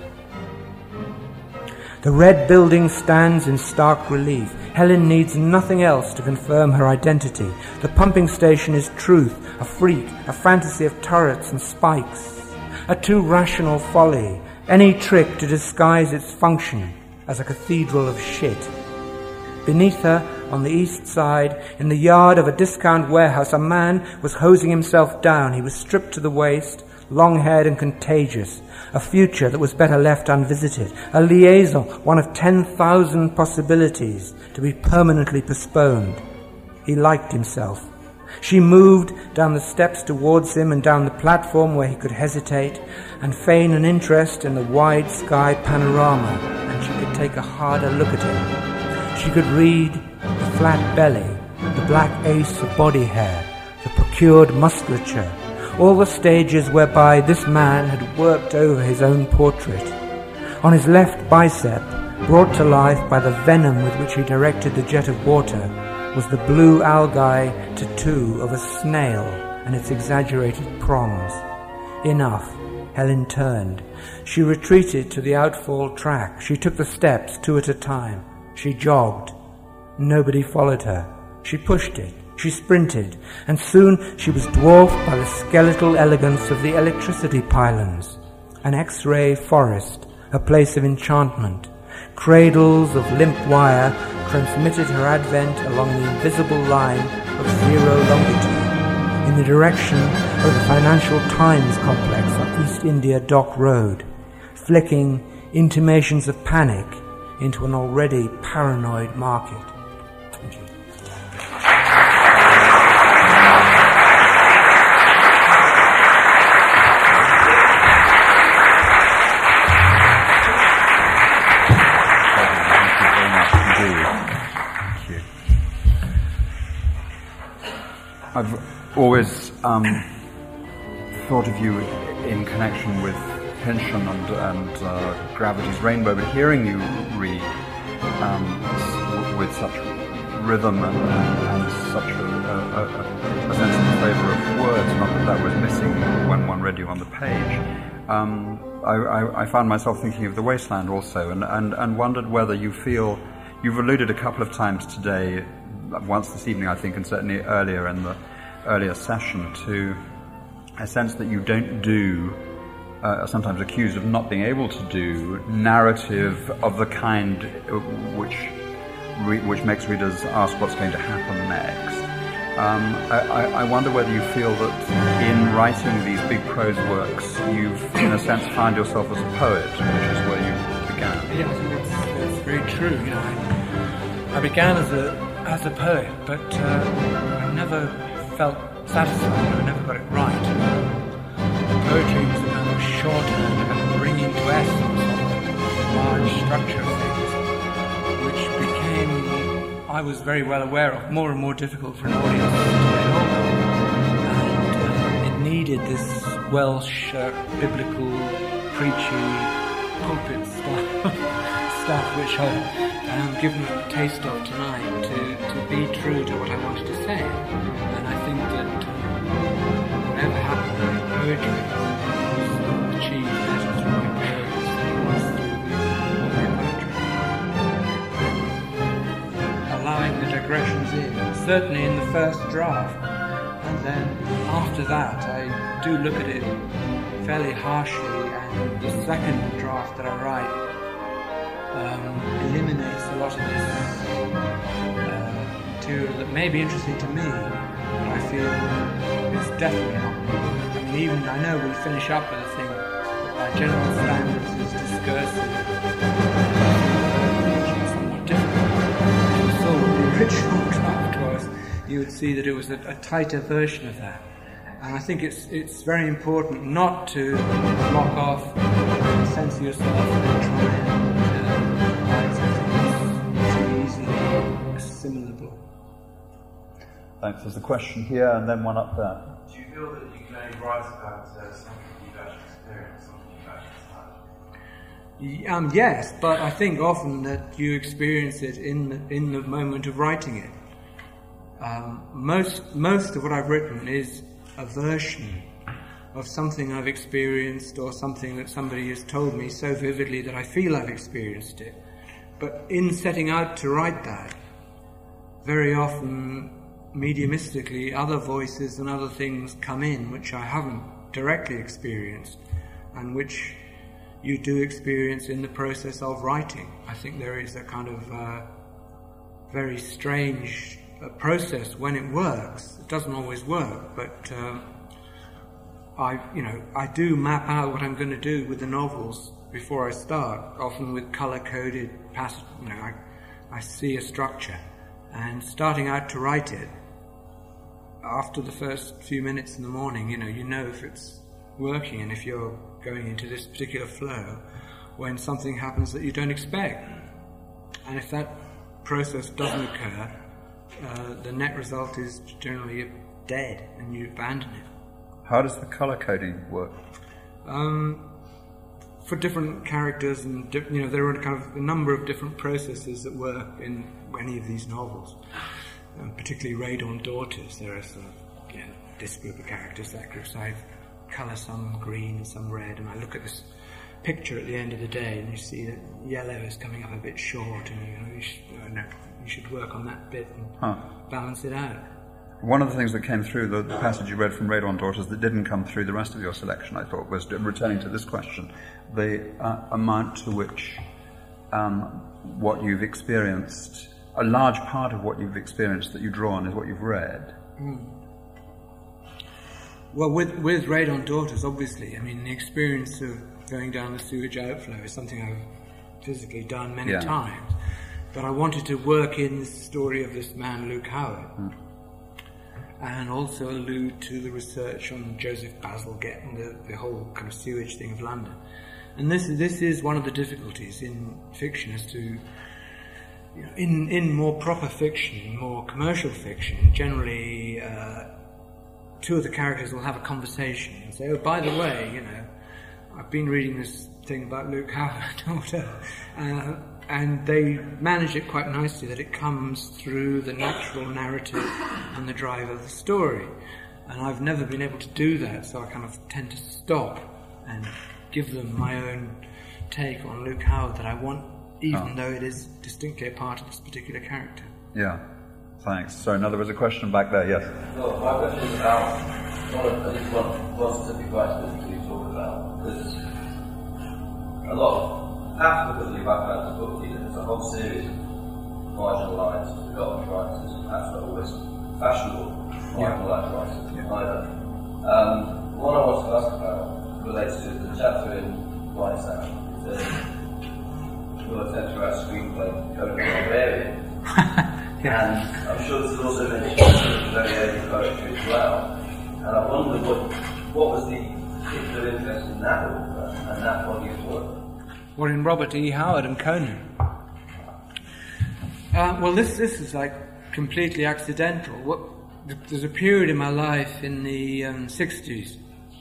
The red building stands in stark relief. Helen needs nothing else to confirm her identity. The pumping station is truth, a freak, a fantasy of turrets and spikes. A too rational folly, any trick to disguise its function as a cathedral of shit. Beneath her, on the east side, in the yard of a discount warehouse, a man was hosing himself down. He was stripped to the waist, long-haired and contagious, a future that was better left unvisited, a liaison, one of ten thousand possibilities to be permanently postponed. He liked himself. She moved down the steps towards him and down the platform where he could hesitate and feign an interest in the wide sky panorama, and she could take a harder look at him. She could read the flat belly, the black ace of body hair, the procured musculature, all the stages whereby this man had worked over his own portrait. On his left bicep, brought to life by the venom with which he directed the jet of water, was the blue algae tattoo of a snail and its exaggerated prongs. Enough. Helen turned. She retreated to the outfall track. She took the steps two at a time. She jogged. Nobody followed her. She pushed it. She sprinted, and soon she was dwarfed by the skeletal elegance of the electricity pylons. An X-ray forest, a place of enchantment. Cradles of limp wire transmitted her advent along the invisible line of zero longitude, in the direction of the Financial Times complex on East India Dock Road, flicking intimations of panic into an already paranoid market. Thank you. I've always um, thought of you in connection with Pynchon and, and uh, Gravity's Rainbow, but hearing you read um, s- with such rhythm and, and, and such a, a, a, a sense of flavour of words, not that that was missing when one read you on the page, um, I, I, I found myself thinking of The Wasteland also, and, and, and wondered whether you feel, you've alluded a couple of times today, once this evening I think, and certainly earlier in the earlier session, to a sense that you don't do, uh, are sometimes accused of not being able to do, narrative of the kind which re- which makes readers ask what's going to happen next. Um, I, I wonder whether you feel that in writing these big prose works, you've, in a sense, found yourself as a poet, which is where you began. Yeah, I think that's, that's very true. You know, I, I began as a as a poet, but uh, I never felt satisfied. I never got it right. Poetry was a kind of shorthand, a kind of bringing to essence of a large structure of things, which became, I was very well aware of, more and more difficult for an audience to get hold of. And uh, it needed this Welsh, uh, biblical, preachy, pulpit style stuff, which I am given a taste of tonight, to, to be true to what I wanted to say. And I think that uh, whatever happened in poetry was achieved better through my prose than it was through my poetry. Allowing the digressions in, certainly in the first draft, and then after that I do look at it fairly harshly, and the second draft that I write Um, eliminates a lot of this uh, material that may be interesting to me, but I feel is definitely not me. I mean, even I know we finish up with a thing that by general standards is discursive, somewhat different. If you saw what the original draft was, you would see that it was a, a tighter version of that. And I think it's it's very important not to block off, censor yourself, and try and assimilable. Thanks. There's a question here and then one up there. Do you feel that you can only write about uh, something you've actually experienced, something you've actually had? Um, yes, but I think often that you experience it in the, in the moment of writing it. Um, most most of what I've written is a version of something I've experienced, or something that somebody has told me so vividly that I feel I've experienced it. But in setting out to write that, very often, mediumistically, other voices and other things come in which I haven't directly experienced, and which you do experience in the process of writing. I think there is a kind of uh, very strange uh, process when it works. It doesn't always work, but uh, I, you know, I do map out what I'm going to do with the novels before I start, often with colour-coded passage. You know, I, I see a structure. And starting out to write it, after the first few minutes in the morning, you know, you know if it's working and if you're going into this particular flow when something happens that you don't expect. And if that process doesn't occur, uh, the net result is generally dead and you abandon it. How does the colour coding work? Um, for different characters, and di- you know, there are kind of a number of different processes that work in any of these novels. Um, particularly Raid on Daughters, there are sort of, you know, this group of characters, that group. So I colour some green and some red, and I look at this picture at the end of the day, and you see that yellow is coming up a bit short, and you know, you should, uh, no, you should work on that bit and huh. balance it out. One of the things that came through the, the passage you read from Raid on Daughters that didn't come through the rest of your selection, I thought, was returning to this question, the uh, amount to which um, what you've experienced, a large part of what you've experienced that you draw on is what you've read. Mm. Well, with, with Raid on Daughters, obviously, I mean, the experience of going down the sewage outflow is something I've physically done many yeah. times. But I wanted to work in the story of this man, Luke Howard, mm. and also allude to the research on Joseph Bazalgette and the, the whole kind of sewage thing of London. And this, this is one of the difficulties in fiction, is to, you know, in, in more proper fiction, more commercial fiction, generally uh, two of the characters will have a conversation and say, oh, by the way, you know, I've been reading this thing about Luke Howard, uh, and they manage it quite nicely, that it comes through the natural narrative and the drive of the story. And I've never been able to do that, so I kind of tend to stop and give them my own take on Luke Howard that I want, even oh. though it is distinctly a part of this particular character. Yeah, thanks. So now there was a question back there, yes? Well, my question is about one of, at least one, one specific writer that you talked about, because a lot of perhaps because of your background as a book reader, there's a whole series of marginalised, forgotten writers, perhaps not always fashionable marginalised writers yeah. either. Um, one I want to ask about relates to the chapter in Lights Out. It says, your attempt to write a screenplay, Conan the Barbarian. yeah. And I'm sure this is also mentioned very early poetry as well. And I wonder what, what was the particular interest in that author and that body of work? Well, in Robert E. Howard and Conan. Uh, well, this this is like completely accidental. What, there's a period in my life in the um, sixties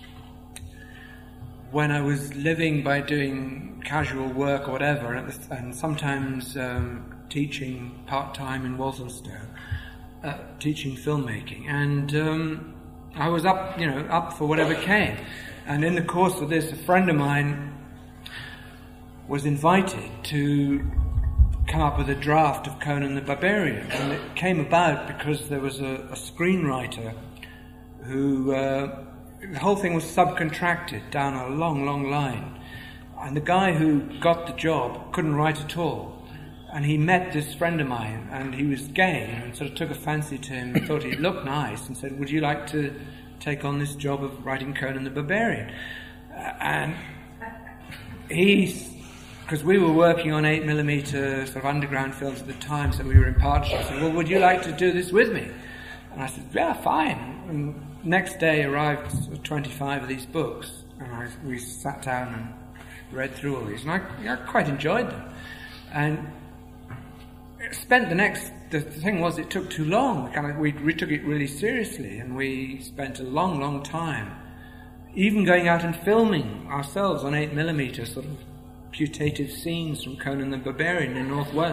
when I was living by doing casual work or whatever, and, and sometimes um, teaching part-time in Walthamstow, uh, teaching filmmaking, and um, I was up, you know, up for whatever came. And in the course of this, a friend of mine was invited to come up with a draft of Conan the Barbarian, and it came about because there was a, a screenwriter who, uh, the whole thing was subcontracted down a long, long line, and the guy who got the job couldn't write at all, and he met this friend of mine, and he was gay, and sort of took a fancy to him, and thought he looked nice, and said, would you like to take on this job of writing Conan the Barbarian? Uh, and he... because we were working on eight millimeter sort of underground films at the time, so we were in partnership. I said, well, would you like to do this with me? And I said, yeah, fine. And next day arrived twenty-five of these books, and I, we sat down and read through all these, and I, I quite enjoyed them. And spent the next, the thing was, it took too long. Kind of, we, we took it really seriously, and we spent a long, long time even going out and filming ourselves on eight millimeter, sort of putative scenes from Conan the Barbarian in North Wales.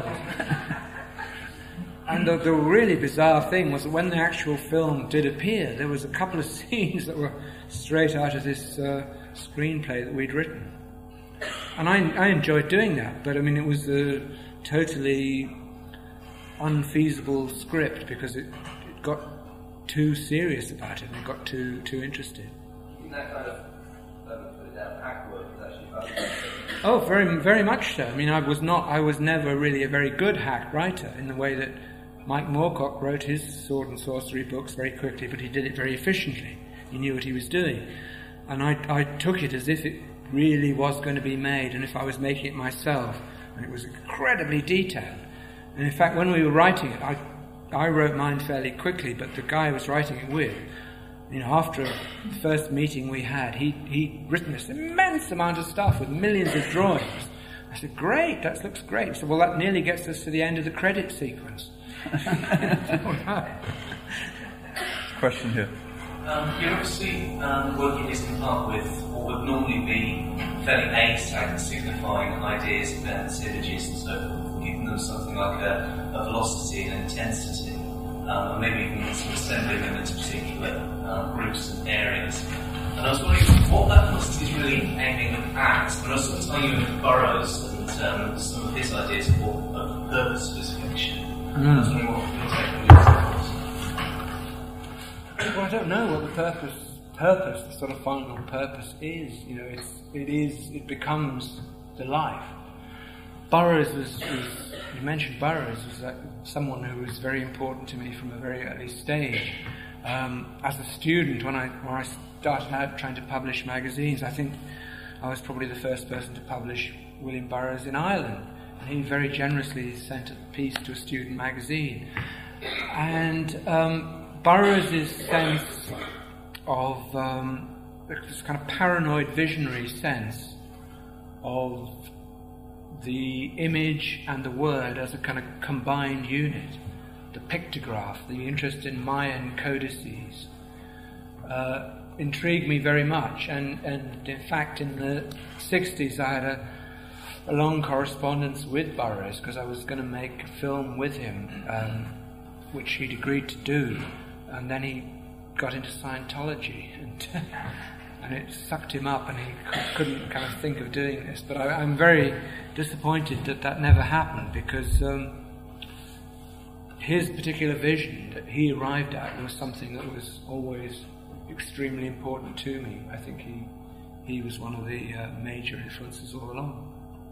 And the, the really bizarre thing was that when the actual film did appear, there was a couple of scenes that were straight out of this uh, screenplay that we'd written. And I, I enjoyed doing that, but I mean, it was a totally unfeasible script because it, it got too serious about it and it got too too interested. That kind of um, put it down, hack work is actually Oh, very, very much so. I mean, I was not, I was never really a very good hack writer in the way that Mike Moorcock wrote his sword and sorcery books very quickly, but he did it very efficiently. He knew what he was doing. And I, I took it as if it really was going to be made, and if I was making it myself, and it was incredibly detailed. And in fact, when we were writing it, I, I wrote mine fairly quickly, but the guy I was writing it with, you know, after the first meeting we had, he, he'd written this immense amount of stuff with millions of drawings. I said, great, that looks great. He said, well, that nearly gets us to the end of the credit sequence. Question here. Um, you're obviously um, working in Eastern Park with what would normally be fairly A tags signifying ideas, events, images, and so forth, giving them something like a, a velocity and intensity, um, and maybe even some assembling them into particular uh, groups and areas. And I was wondering what that velocity is really aiming at, and also tying you with Burroughs and um, some of his ideas of, what, of purpose for fiction. Mm. I was wondering what your take on yours. Well, I don't know what the purpose, purpose, the sort of final purpose is. You know, it's, it is, it becomes the life. Burroughs was, was you mentioned Burroughs, was like someone who was very important to me from a very early stage. Um, as a student, when I, when I started out trying to publish magazines, I think I was probably the first person to publish William Burroughs in Ireland. And he very generously sent a piece to a student magazine. And um, Burroughs' sense of um, this kind of paranoid visionary sense of the image and the word as a kind of combined unit, the pictograph, the interest in Mayan codices, uh, intrigued me very much. And, and in fact, in the sixties, I had a, a long correspondence with Burroughs because I was going to make a film with him, um, which he'd agreed to do. And then he got into Scientology, and and it sucked him up, and he c- couldn't kind of think of doing this. But I, I'm very disappointed that that never happened, because um, his particular vision that he arrived at was something that was always extremely important to me. I think he he was one of the uh, major influences all along.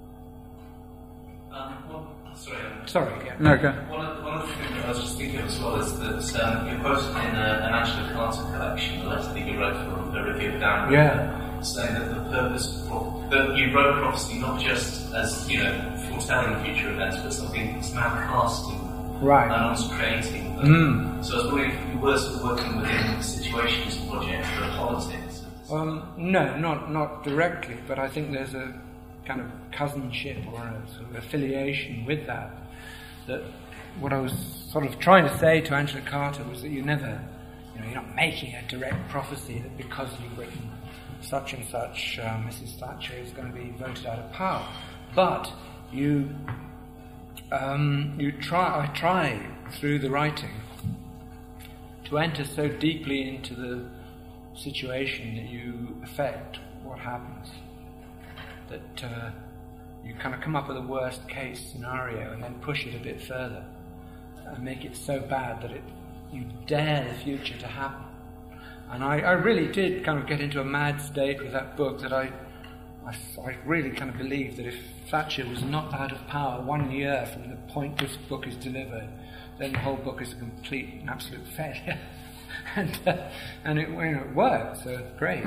Um, well, sorry. Um, Sorry, yeah. No, okay. One of, one of the things that I was just thinking of as well is that um, you're quoted in a, an Angela Carter collection, the letter that you wrote for a review of Dan River, Yeah. saying that the purpose of pro- that you wrote prophecy not just as, you know, foretelling future events, but something that's manifesting Right. and almost creating them. Mm. So I was wondering if you were sort of working within the Situations project for politics. Um, no, not not directly, but I think there's a kind of cousinship or a sort of affiliation with that. That what I was sort of trying to say to Angela Carter was that you never, you know, you're not making a direct prophecy that because you've written such and such, uh, Missus Thatcher is going to be voted out of power. But you, um, you try. I try through the writing to enter so deeply into the situation that you affect what happens. That uh, you kind of come up with a worst case scenario and then push it a bit further and make it so bad that it you dare the future to happen. And I, I really did kind of get into a mad state with that book that I, I, I really kind of believed that if Thatcher was not out of power one year from the point this book is delivered, then the whole book is a complete and absolute failure. and uh, and it, you know, it worked, so great.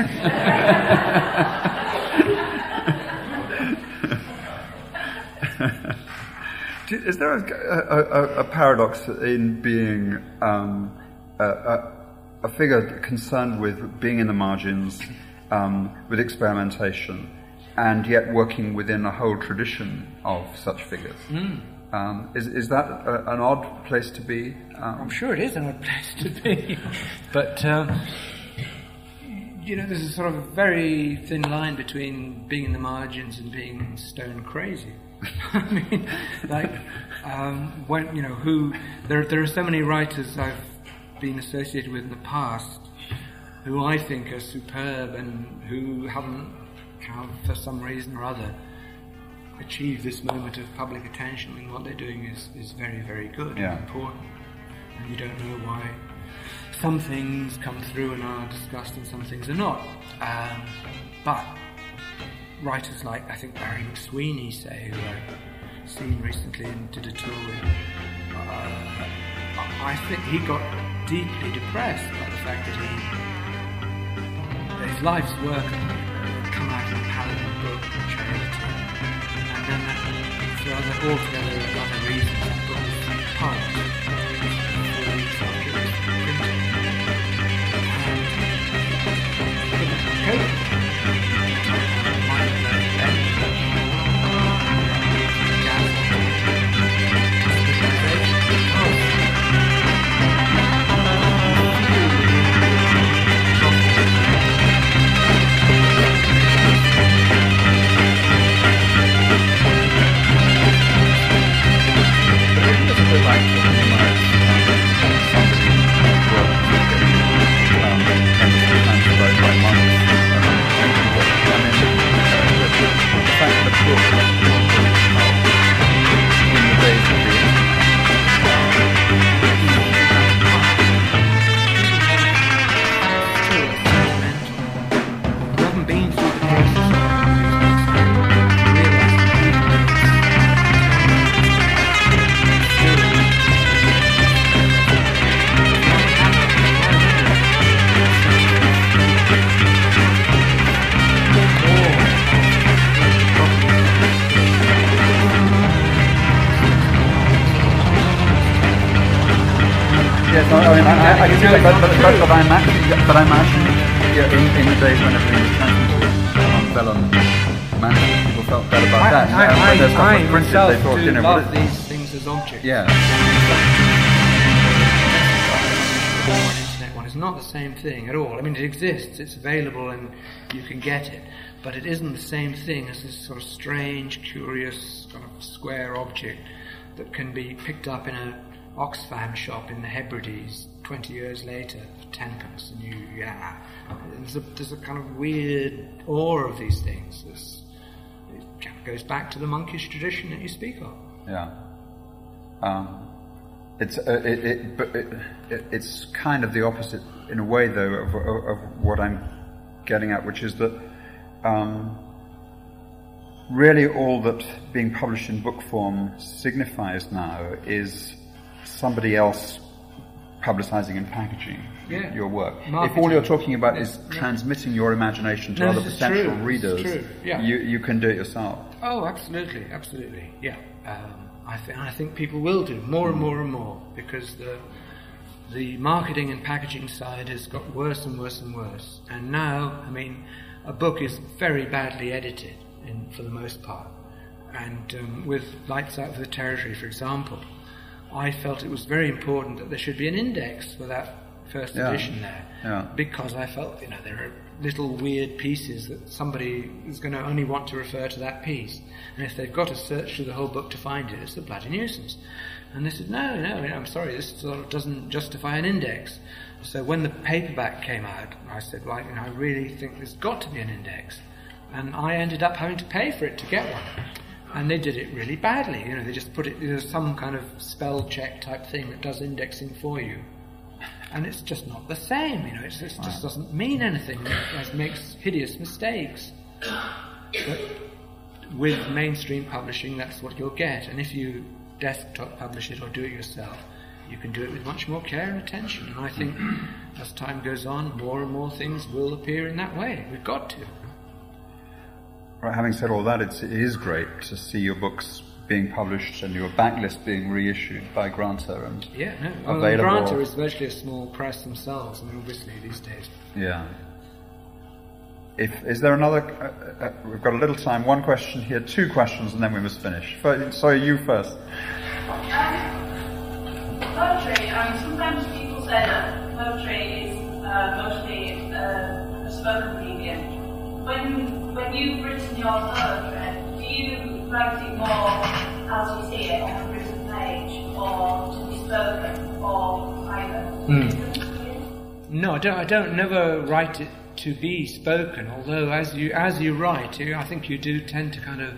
Is there a, a, a paradox in being um, a, a, a figure concerned with being in the margins, um, with experimentation, and yet working within a whole tradition of such figures? Mm. Um, is, is that a, an odd place to be? Um, I'm sure it is an odd place to be. But, um, you know, there's a sort of very thin line between being in the margins and being stone crazy. I mean, like, um, when, you know, who, there, there are so many writers I've been associated with in the past who I think are superb and who haven't, have, for some reason or other, achieved this moment of public attention, and what they're doing is, is very, very good yeah. and important. And you don't know why some things come through and are discussed and some things are not. Um, but writers like, I think, Barry McSweeney, say, who I've seen recently and did a tour with, uh, I think he got deeply depressed by the fact that he, his life's work had come out in a Paladin book, which I edited, and then that, for other, altogether other reasons, that book was published four weeks after it was printed. And couldn't cope. Yes, I, I mean, I, I, I can see that, but, but, but, but I imagine, but I imagine yeah, in, in the days when everything was transmitted on vellum manuscript, people felt better about I, that. I, And I, when their stuff I was printed, myself they thought, do you know, love what it, these things as objects. yeah. The internet one is not the same thing at all. I mean, it exists, it's available, and you can get it, but it isn't the same thing as this sort of strange, curious, kind of square object that can be picked up in a Oxfam shop in the Hebrides twenty years later for tenpence, and you, yeah. There's a, there's a kind of weird awe of these things. It's, it goes back to the monkish tradition that you speak of. Yeah. Um, it's uh, it, it, but it, it, it's kind of the opposite in a way, though, of, of, of what I'm getting at, which is that um, really all that being published in book form signifies now is somebody else publicizing and packaging yeah. your work. Marketing. If all you're talking about is yeah. transmitting your imagination to No, other this is potential true. readers, This is true. Yeah. you you can do it yourself. Oh, absolutely, absolutely, yeah. Um, I, th- I think people will do more and more and more, because the the marketing and packaging side has got worse and worse and worse. And now, I mean, a book is very badly edited, in, for the most part. And um, with Lights Out for the Territory, for example, I felt it was very important that there should be an index for that first Yeah. edition there, Yeah. because I felt, you know, there are little weird pieces that somebody is going to only want to refer to that piece, and if they've got to search through the whole book to find it, it's a bloody nuisance. And they said, no, no, I'm sorry, this sort of doesn't justify an index. So when the paperback came out, I said, well, you know, I really think there's got to be an index, and I ended up having to pay for it to get one. And they did it really badly. You know, they just put it, there's some kind of spell check type thing that does indexing for you. And it's just not the same, you know, it's, it just doesn't mean anything. It makes hideous mistakes. But with mainstream publishing, that's what you'll get. And if you desktop publish it or do it yourself, you can do it with much more care and attention. And I think as time goes on, more and more things will appear in that way. We've got to. Right, having said all that, it's, it is great to see your books being published and your backlist being reissued by Granta and yeah, no. Well, available. Granta is virtually a small press themselves, I mean, obviously these days. Yeah. If is there another? Uh, uh, we've got a little time. One question here, two questions, and then we must finish. First, sorry, you first. Um, poetry. I mean, sometimes people say that poetry is uh, mostly uh, a spoken medium. When when you've written your poetry, do you write it more as you see it on a written page, or to be spoken, or either? Mm. No, I don't. I don't. Never write it to be spoken. Although, as you as you write, you, I think you do tend to kind of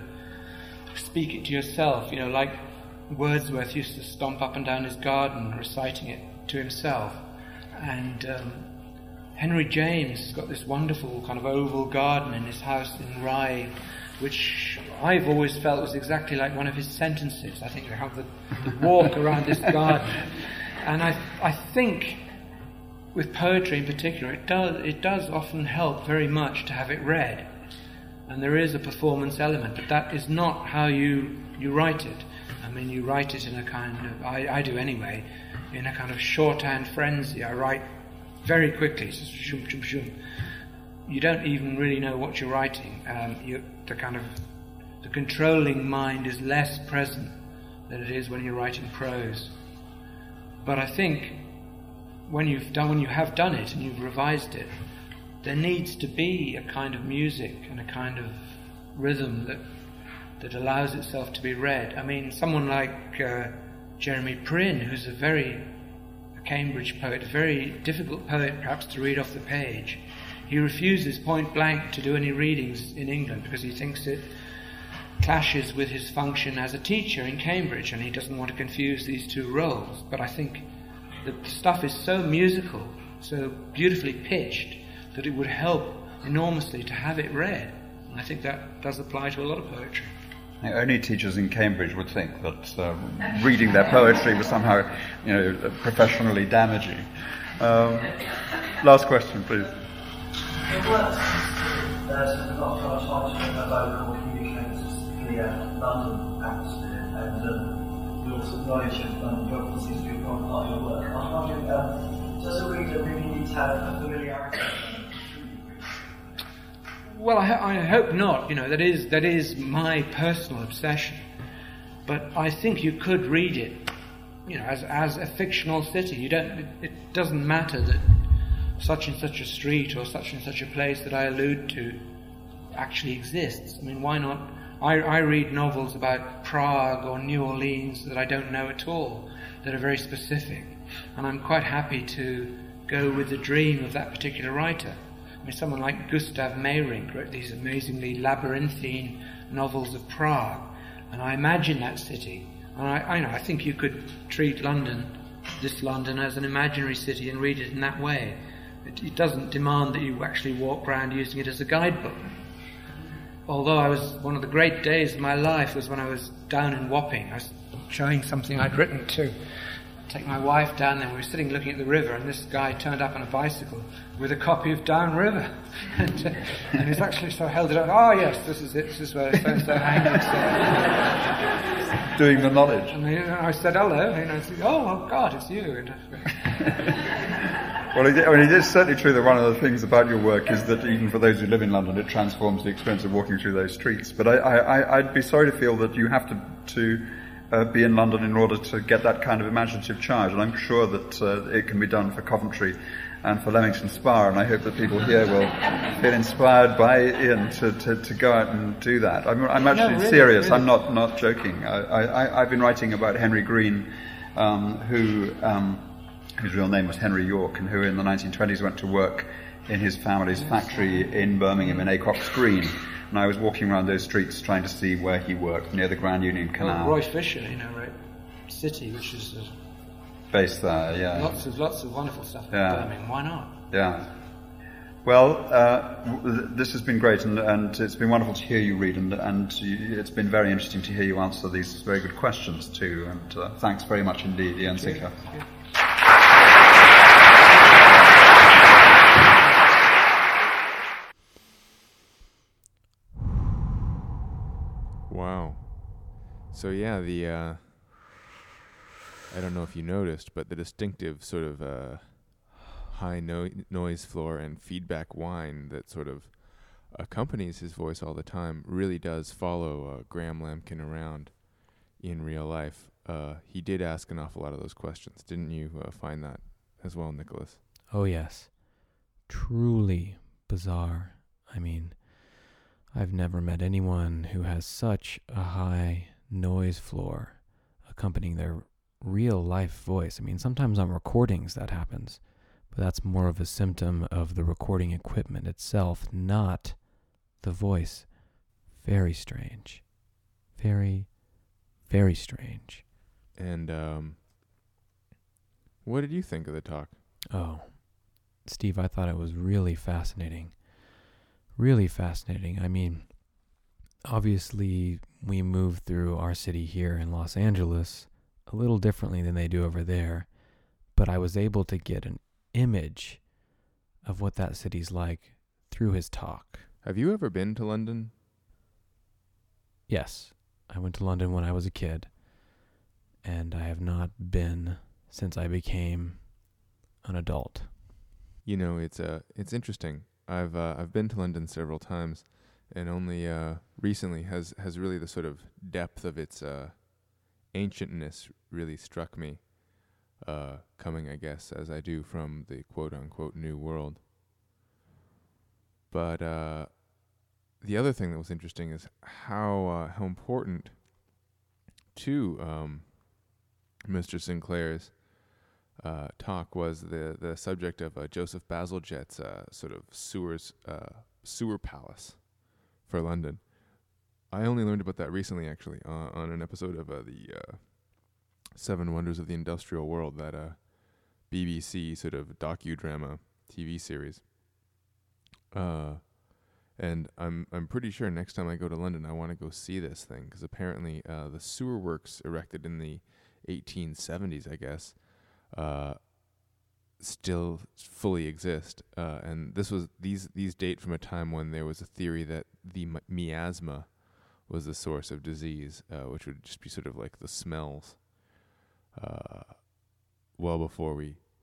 speak it to yourself. You know, like Wordsworth used to stomp up and down his garden, reciting it to himself, and. Um, Henry James has got this wonderful kind of oval garden in his house in Rye, which I've always felt was exactly like one of his sentences. I think they have the, the walk around this garden. And I I think with poetry in particular, it does it does often help very much to have it read. And there is a performance element, but that is not how you, you write it. I mean, you write it in a kind of, I, I do anyway, in a kind of shorthand frenzy. I write very quickly, just shoom, shoom, shoom. You don't even really know what you're writing. Um, you, the kind of the controlling mind is less present than it is when you're writing prose. But I think when you've done, when you have done it and you've revised it, there needs to be a kind of music and a kind of rhythm that that allows itself to be read. I mean, someone like uh, Jeremy Prynne, who's a very Cambridge poet, a very difficult poet perhaps to read off the page. He refuses point blank to do any readings in England because he thinks it clashes with his function as a teacher in Cambridge, and he doesn't want to confuse these two roles. But I think the stuff is so musical, so beautifully pitched, that it would help enormously to have it read. And I think that does apply to a lot of poetry. Only teachers in Cambridge would think that uh, reading their poetry was somehow, you know, professionally damaging. Um, last question, please. It works. There's a lot of talking about local communicators, the uh, London atmosphere, and um, you also acknowledge that London geography seems to be a part of your work. I was wondering, um, does a reader really need to have a familiarity? Well, I, ho- I hope not. You know, that is that is my personal obsession. But I think you could read it, you know, as as a fictional city. You don't. It, it doesn't matter that such and such a street or such and such a place that I allude to actually exists. I mean, why not? I, I read novels about Prague or New Orleans that I don't know at all, that are very specific, and I'm quite happy to go with the dream of that particular writer. I mean, someone like Gustav Meyrink wrote these amazingly labyrinthine novels of Prague, and I imagine that city. And I, I know I think you could treat London, this London, as an imaginary city and read it in that way. It, it doesn't demand that you actually walk around using it as a guidebook. Although I was, one of the great days of my life was when I was down in Wapping. I was showing something I'd written to take my wife down there. We were sitting looking at the river, and this guy turned up on a bicycle with a copy of Downriver. and, uh, and he's actually so held it up. Oh yes, this is it. This is where so-and-so hanging. Doing the knowledge. And I said hello, and I said, oh, well, God, it's you. And, Well, it, I mean, it is certainly true that one of the things about your work is that even for those who live in London, it transforms the experience of walking through those streets. But I, I, I'd be sorry to feel that you have to, to uh, be in London in order to get that kind of imaginative charge. And I'm sure that uh, it can be done for Coventry and for Leamington Spa. And I hope that people here will feel inspired by Ian to, to, to go out and do that. I'm, I'm actually no, really, serious. Really. I'm not, not joking. I, I, I've been writing about Henry Green, um, who... Um, whose real name was Henry York, and who in the nineteen twenties went to work in his family's factory in Birmingham in Acocks Green. And I was walking around those streets trying to see where he worked, near the Grand Union Canal. Well, Roy Fisher, you know, wrote City, which is uh, based there, yeah. Lots of lots of wonderful stuff in Yeah. Birmingham. Why not? Yeah. Well, uh, w- this has been great, and, and it's been wonderful to hear you read, and, and you, it's been very interesting to hear you answer these very good questions too. And uh, thanks very much indeed, Ian Sinker. Wow. So yeah, the uh, I don't know if you noticed, but the distinctive sort of uh, high no- noise floor and feedback whine that sort of accompanies his voice all the time really does follow uh, Graham Lampkin around in real life. Uh, he did ask an awful lot of those questions. Didn't you uh, find that as well, Nicholas? Oh, yes. Truly bizarre. I mean, I've never met anyone who has such a high noise floor accompanying their real life voice. I mean, sometimes on recordings that happens, but that's more of a symptom of the recording equipment itself, not the voice. Very strange. Very, very strange. And um, what did you think of the talk? Oh, Steve, I thought it was really fascinating. Really fascinating. I mean, obviously, we move through our city here in Los Angeles a little differently than they do over there, but I was able to get an image of what that city's like through his talk. Have you ever been to London? Yes, I went to London when I was a kid, and I have not been since I became an adult. You know, it's uh, it's interesting. I've uh, I've been to London several times, and only uh, recently has, has really the sort of depth of its uh, ancientness really struck me, uh, coming, I guess, as I do from the quote-unquote New World. But uh, the other thing that was interesting is how uh, how important to um, Mister Sinclair's Uh, talk was the the subject of uh, Joseph Bazalgette's uh, sort of sewers uh, sewer palace for London. I only learned about that recently, actually, uh, on an episode of uh, the uh, Seven Wonders of the Industrial World, that uh, B B C sort of docudrama T V series. Uh, and I'm I'm pretty sure next time I go to London, I want to go see this thing, because apparently uh, the sewer works erected in the eighteen seventies, I guess, uh, still fully exist, uh, and this was these these date from a time when there was a theory that the m- miasma was the source of disease, uh, which would just be sort of like the smells, uh, well before we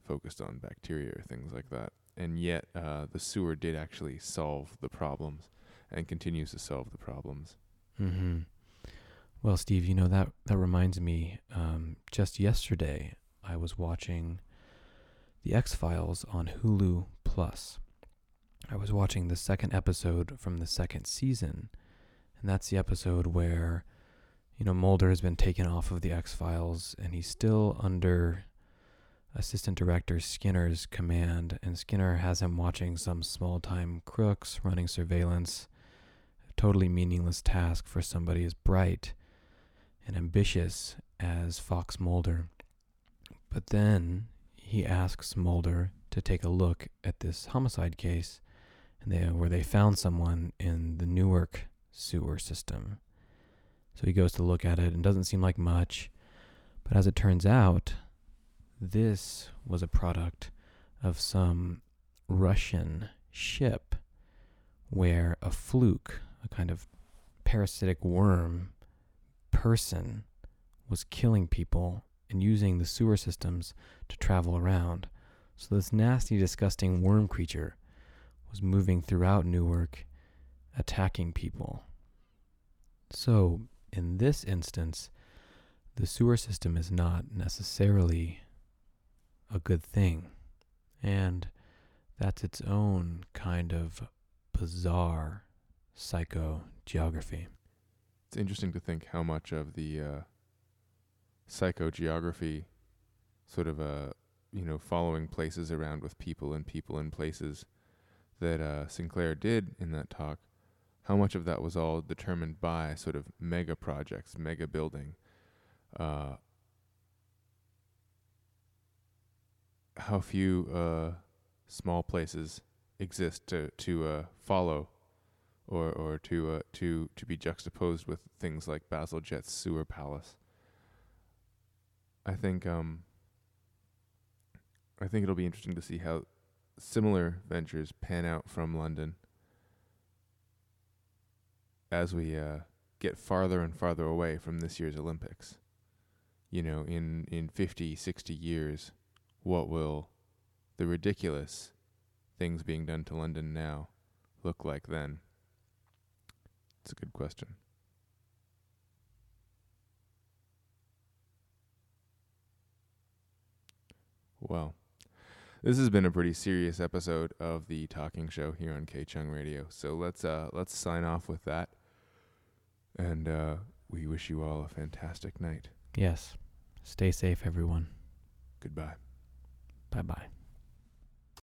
focused on bacteria or things like that. And yet, uh, the sewer did actually solve the problems and continues to solve the problems. Mm-hmm. Well, Steve, you know, that, that reminds me, um, just yesterday, I was watching The X-Files on Hulu Plus. I was watching the second episode from the second season, and that's the episode where, you know, Mulder has been taken off of the X-Files, and he's still under Assistant Director Skinner's command, and Skinner has him watching some small-time crooks running surveillance, a totally meaningless task for somebody as bright and ambitious as Fox Mulder. But then he asks Mulder to take a look at this homicide case and they, where they found someone in the Newark sewer system. So he goes to look at it and doesn't seem like much. But as it turns out, this was a product of some Russian ship where a fluke, a kind of parasitic worm person, was killing people and using the sewer systems to travel around. So this nasty, disgusting worm creature was moving throughout Newark, attacking people. So, in this instance, the sewer system is not necessarily a good thing. And that's its own kind of bizarre psychogeography. It's interesting to think how much of the uh, psychogeography, sort of a, you know, following places around with people and people in places that uh, Sinclair did in that talk, how much of that was all determined by sort of mega projects, mega building, uh, how few uh, small places exist to to uh, follow, or or to uh, to to be juxtaposed with things like Bazalgette's sewer palace. I think um. I think it'll be interesting to see how similar ventures pan out from London as we uh, get farther and farther away from this year's Olympics. You know, in, in fifty, sixty years, what will the ridiculous things being done to London now look like then? It's a good question. Well, this has been a pretty serious episode of the Talking Show here on K-Chung Radio. So let's uh, let's sign off with that. And uh, we wish you all a fantastic night. Yes. Stay safe, everyone. Goodbye. Bye-bye.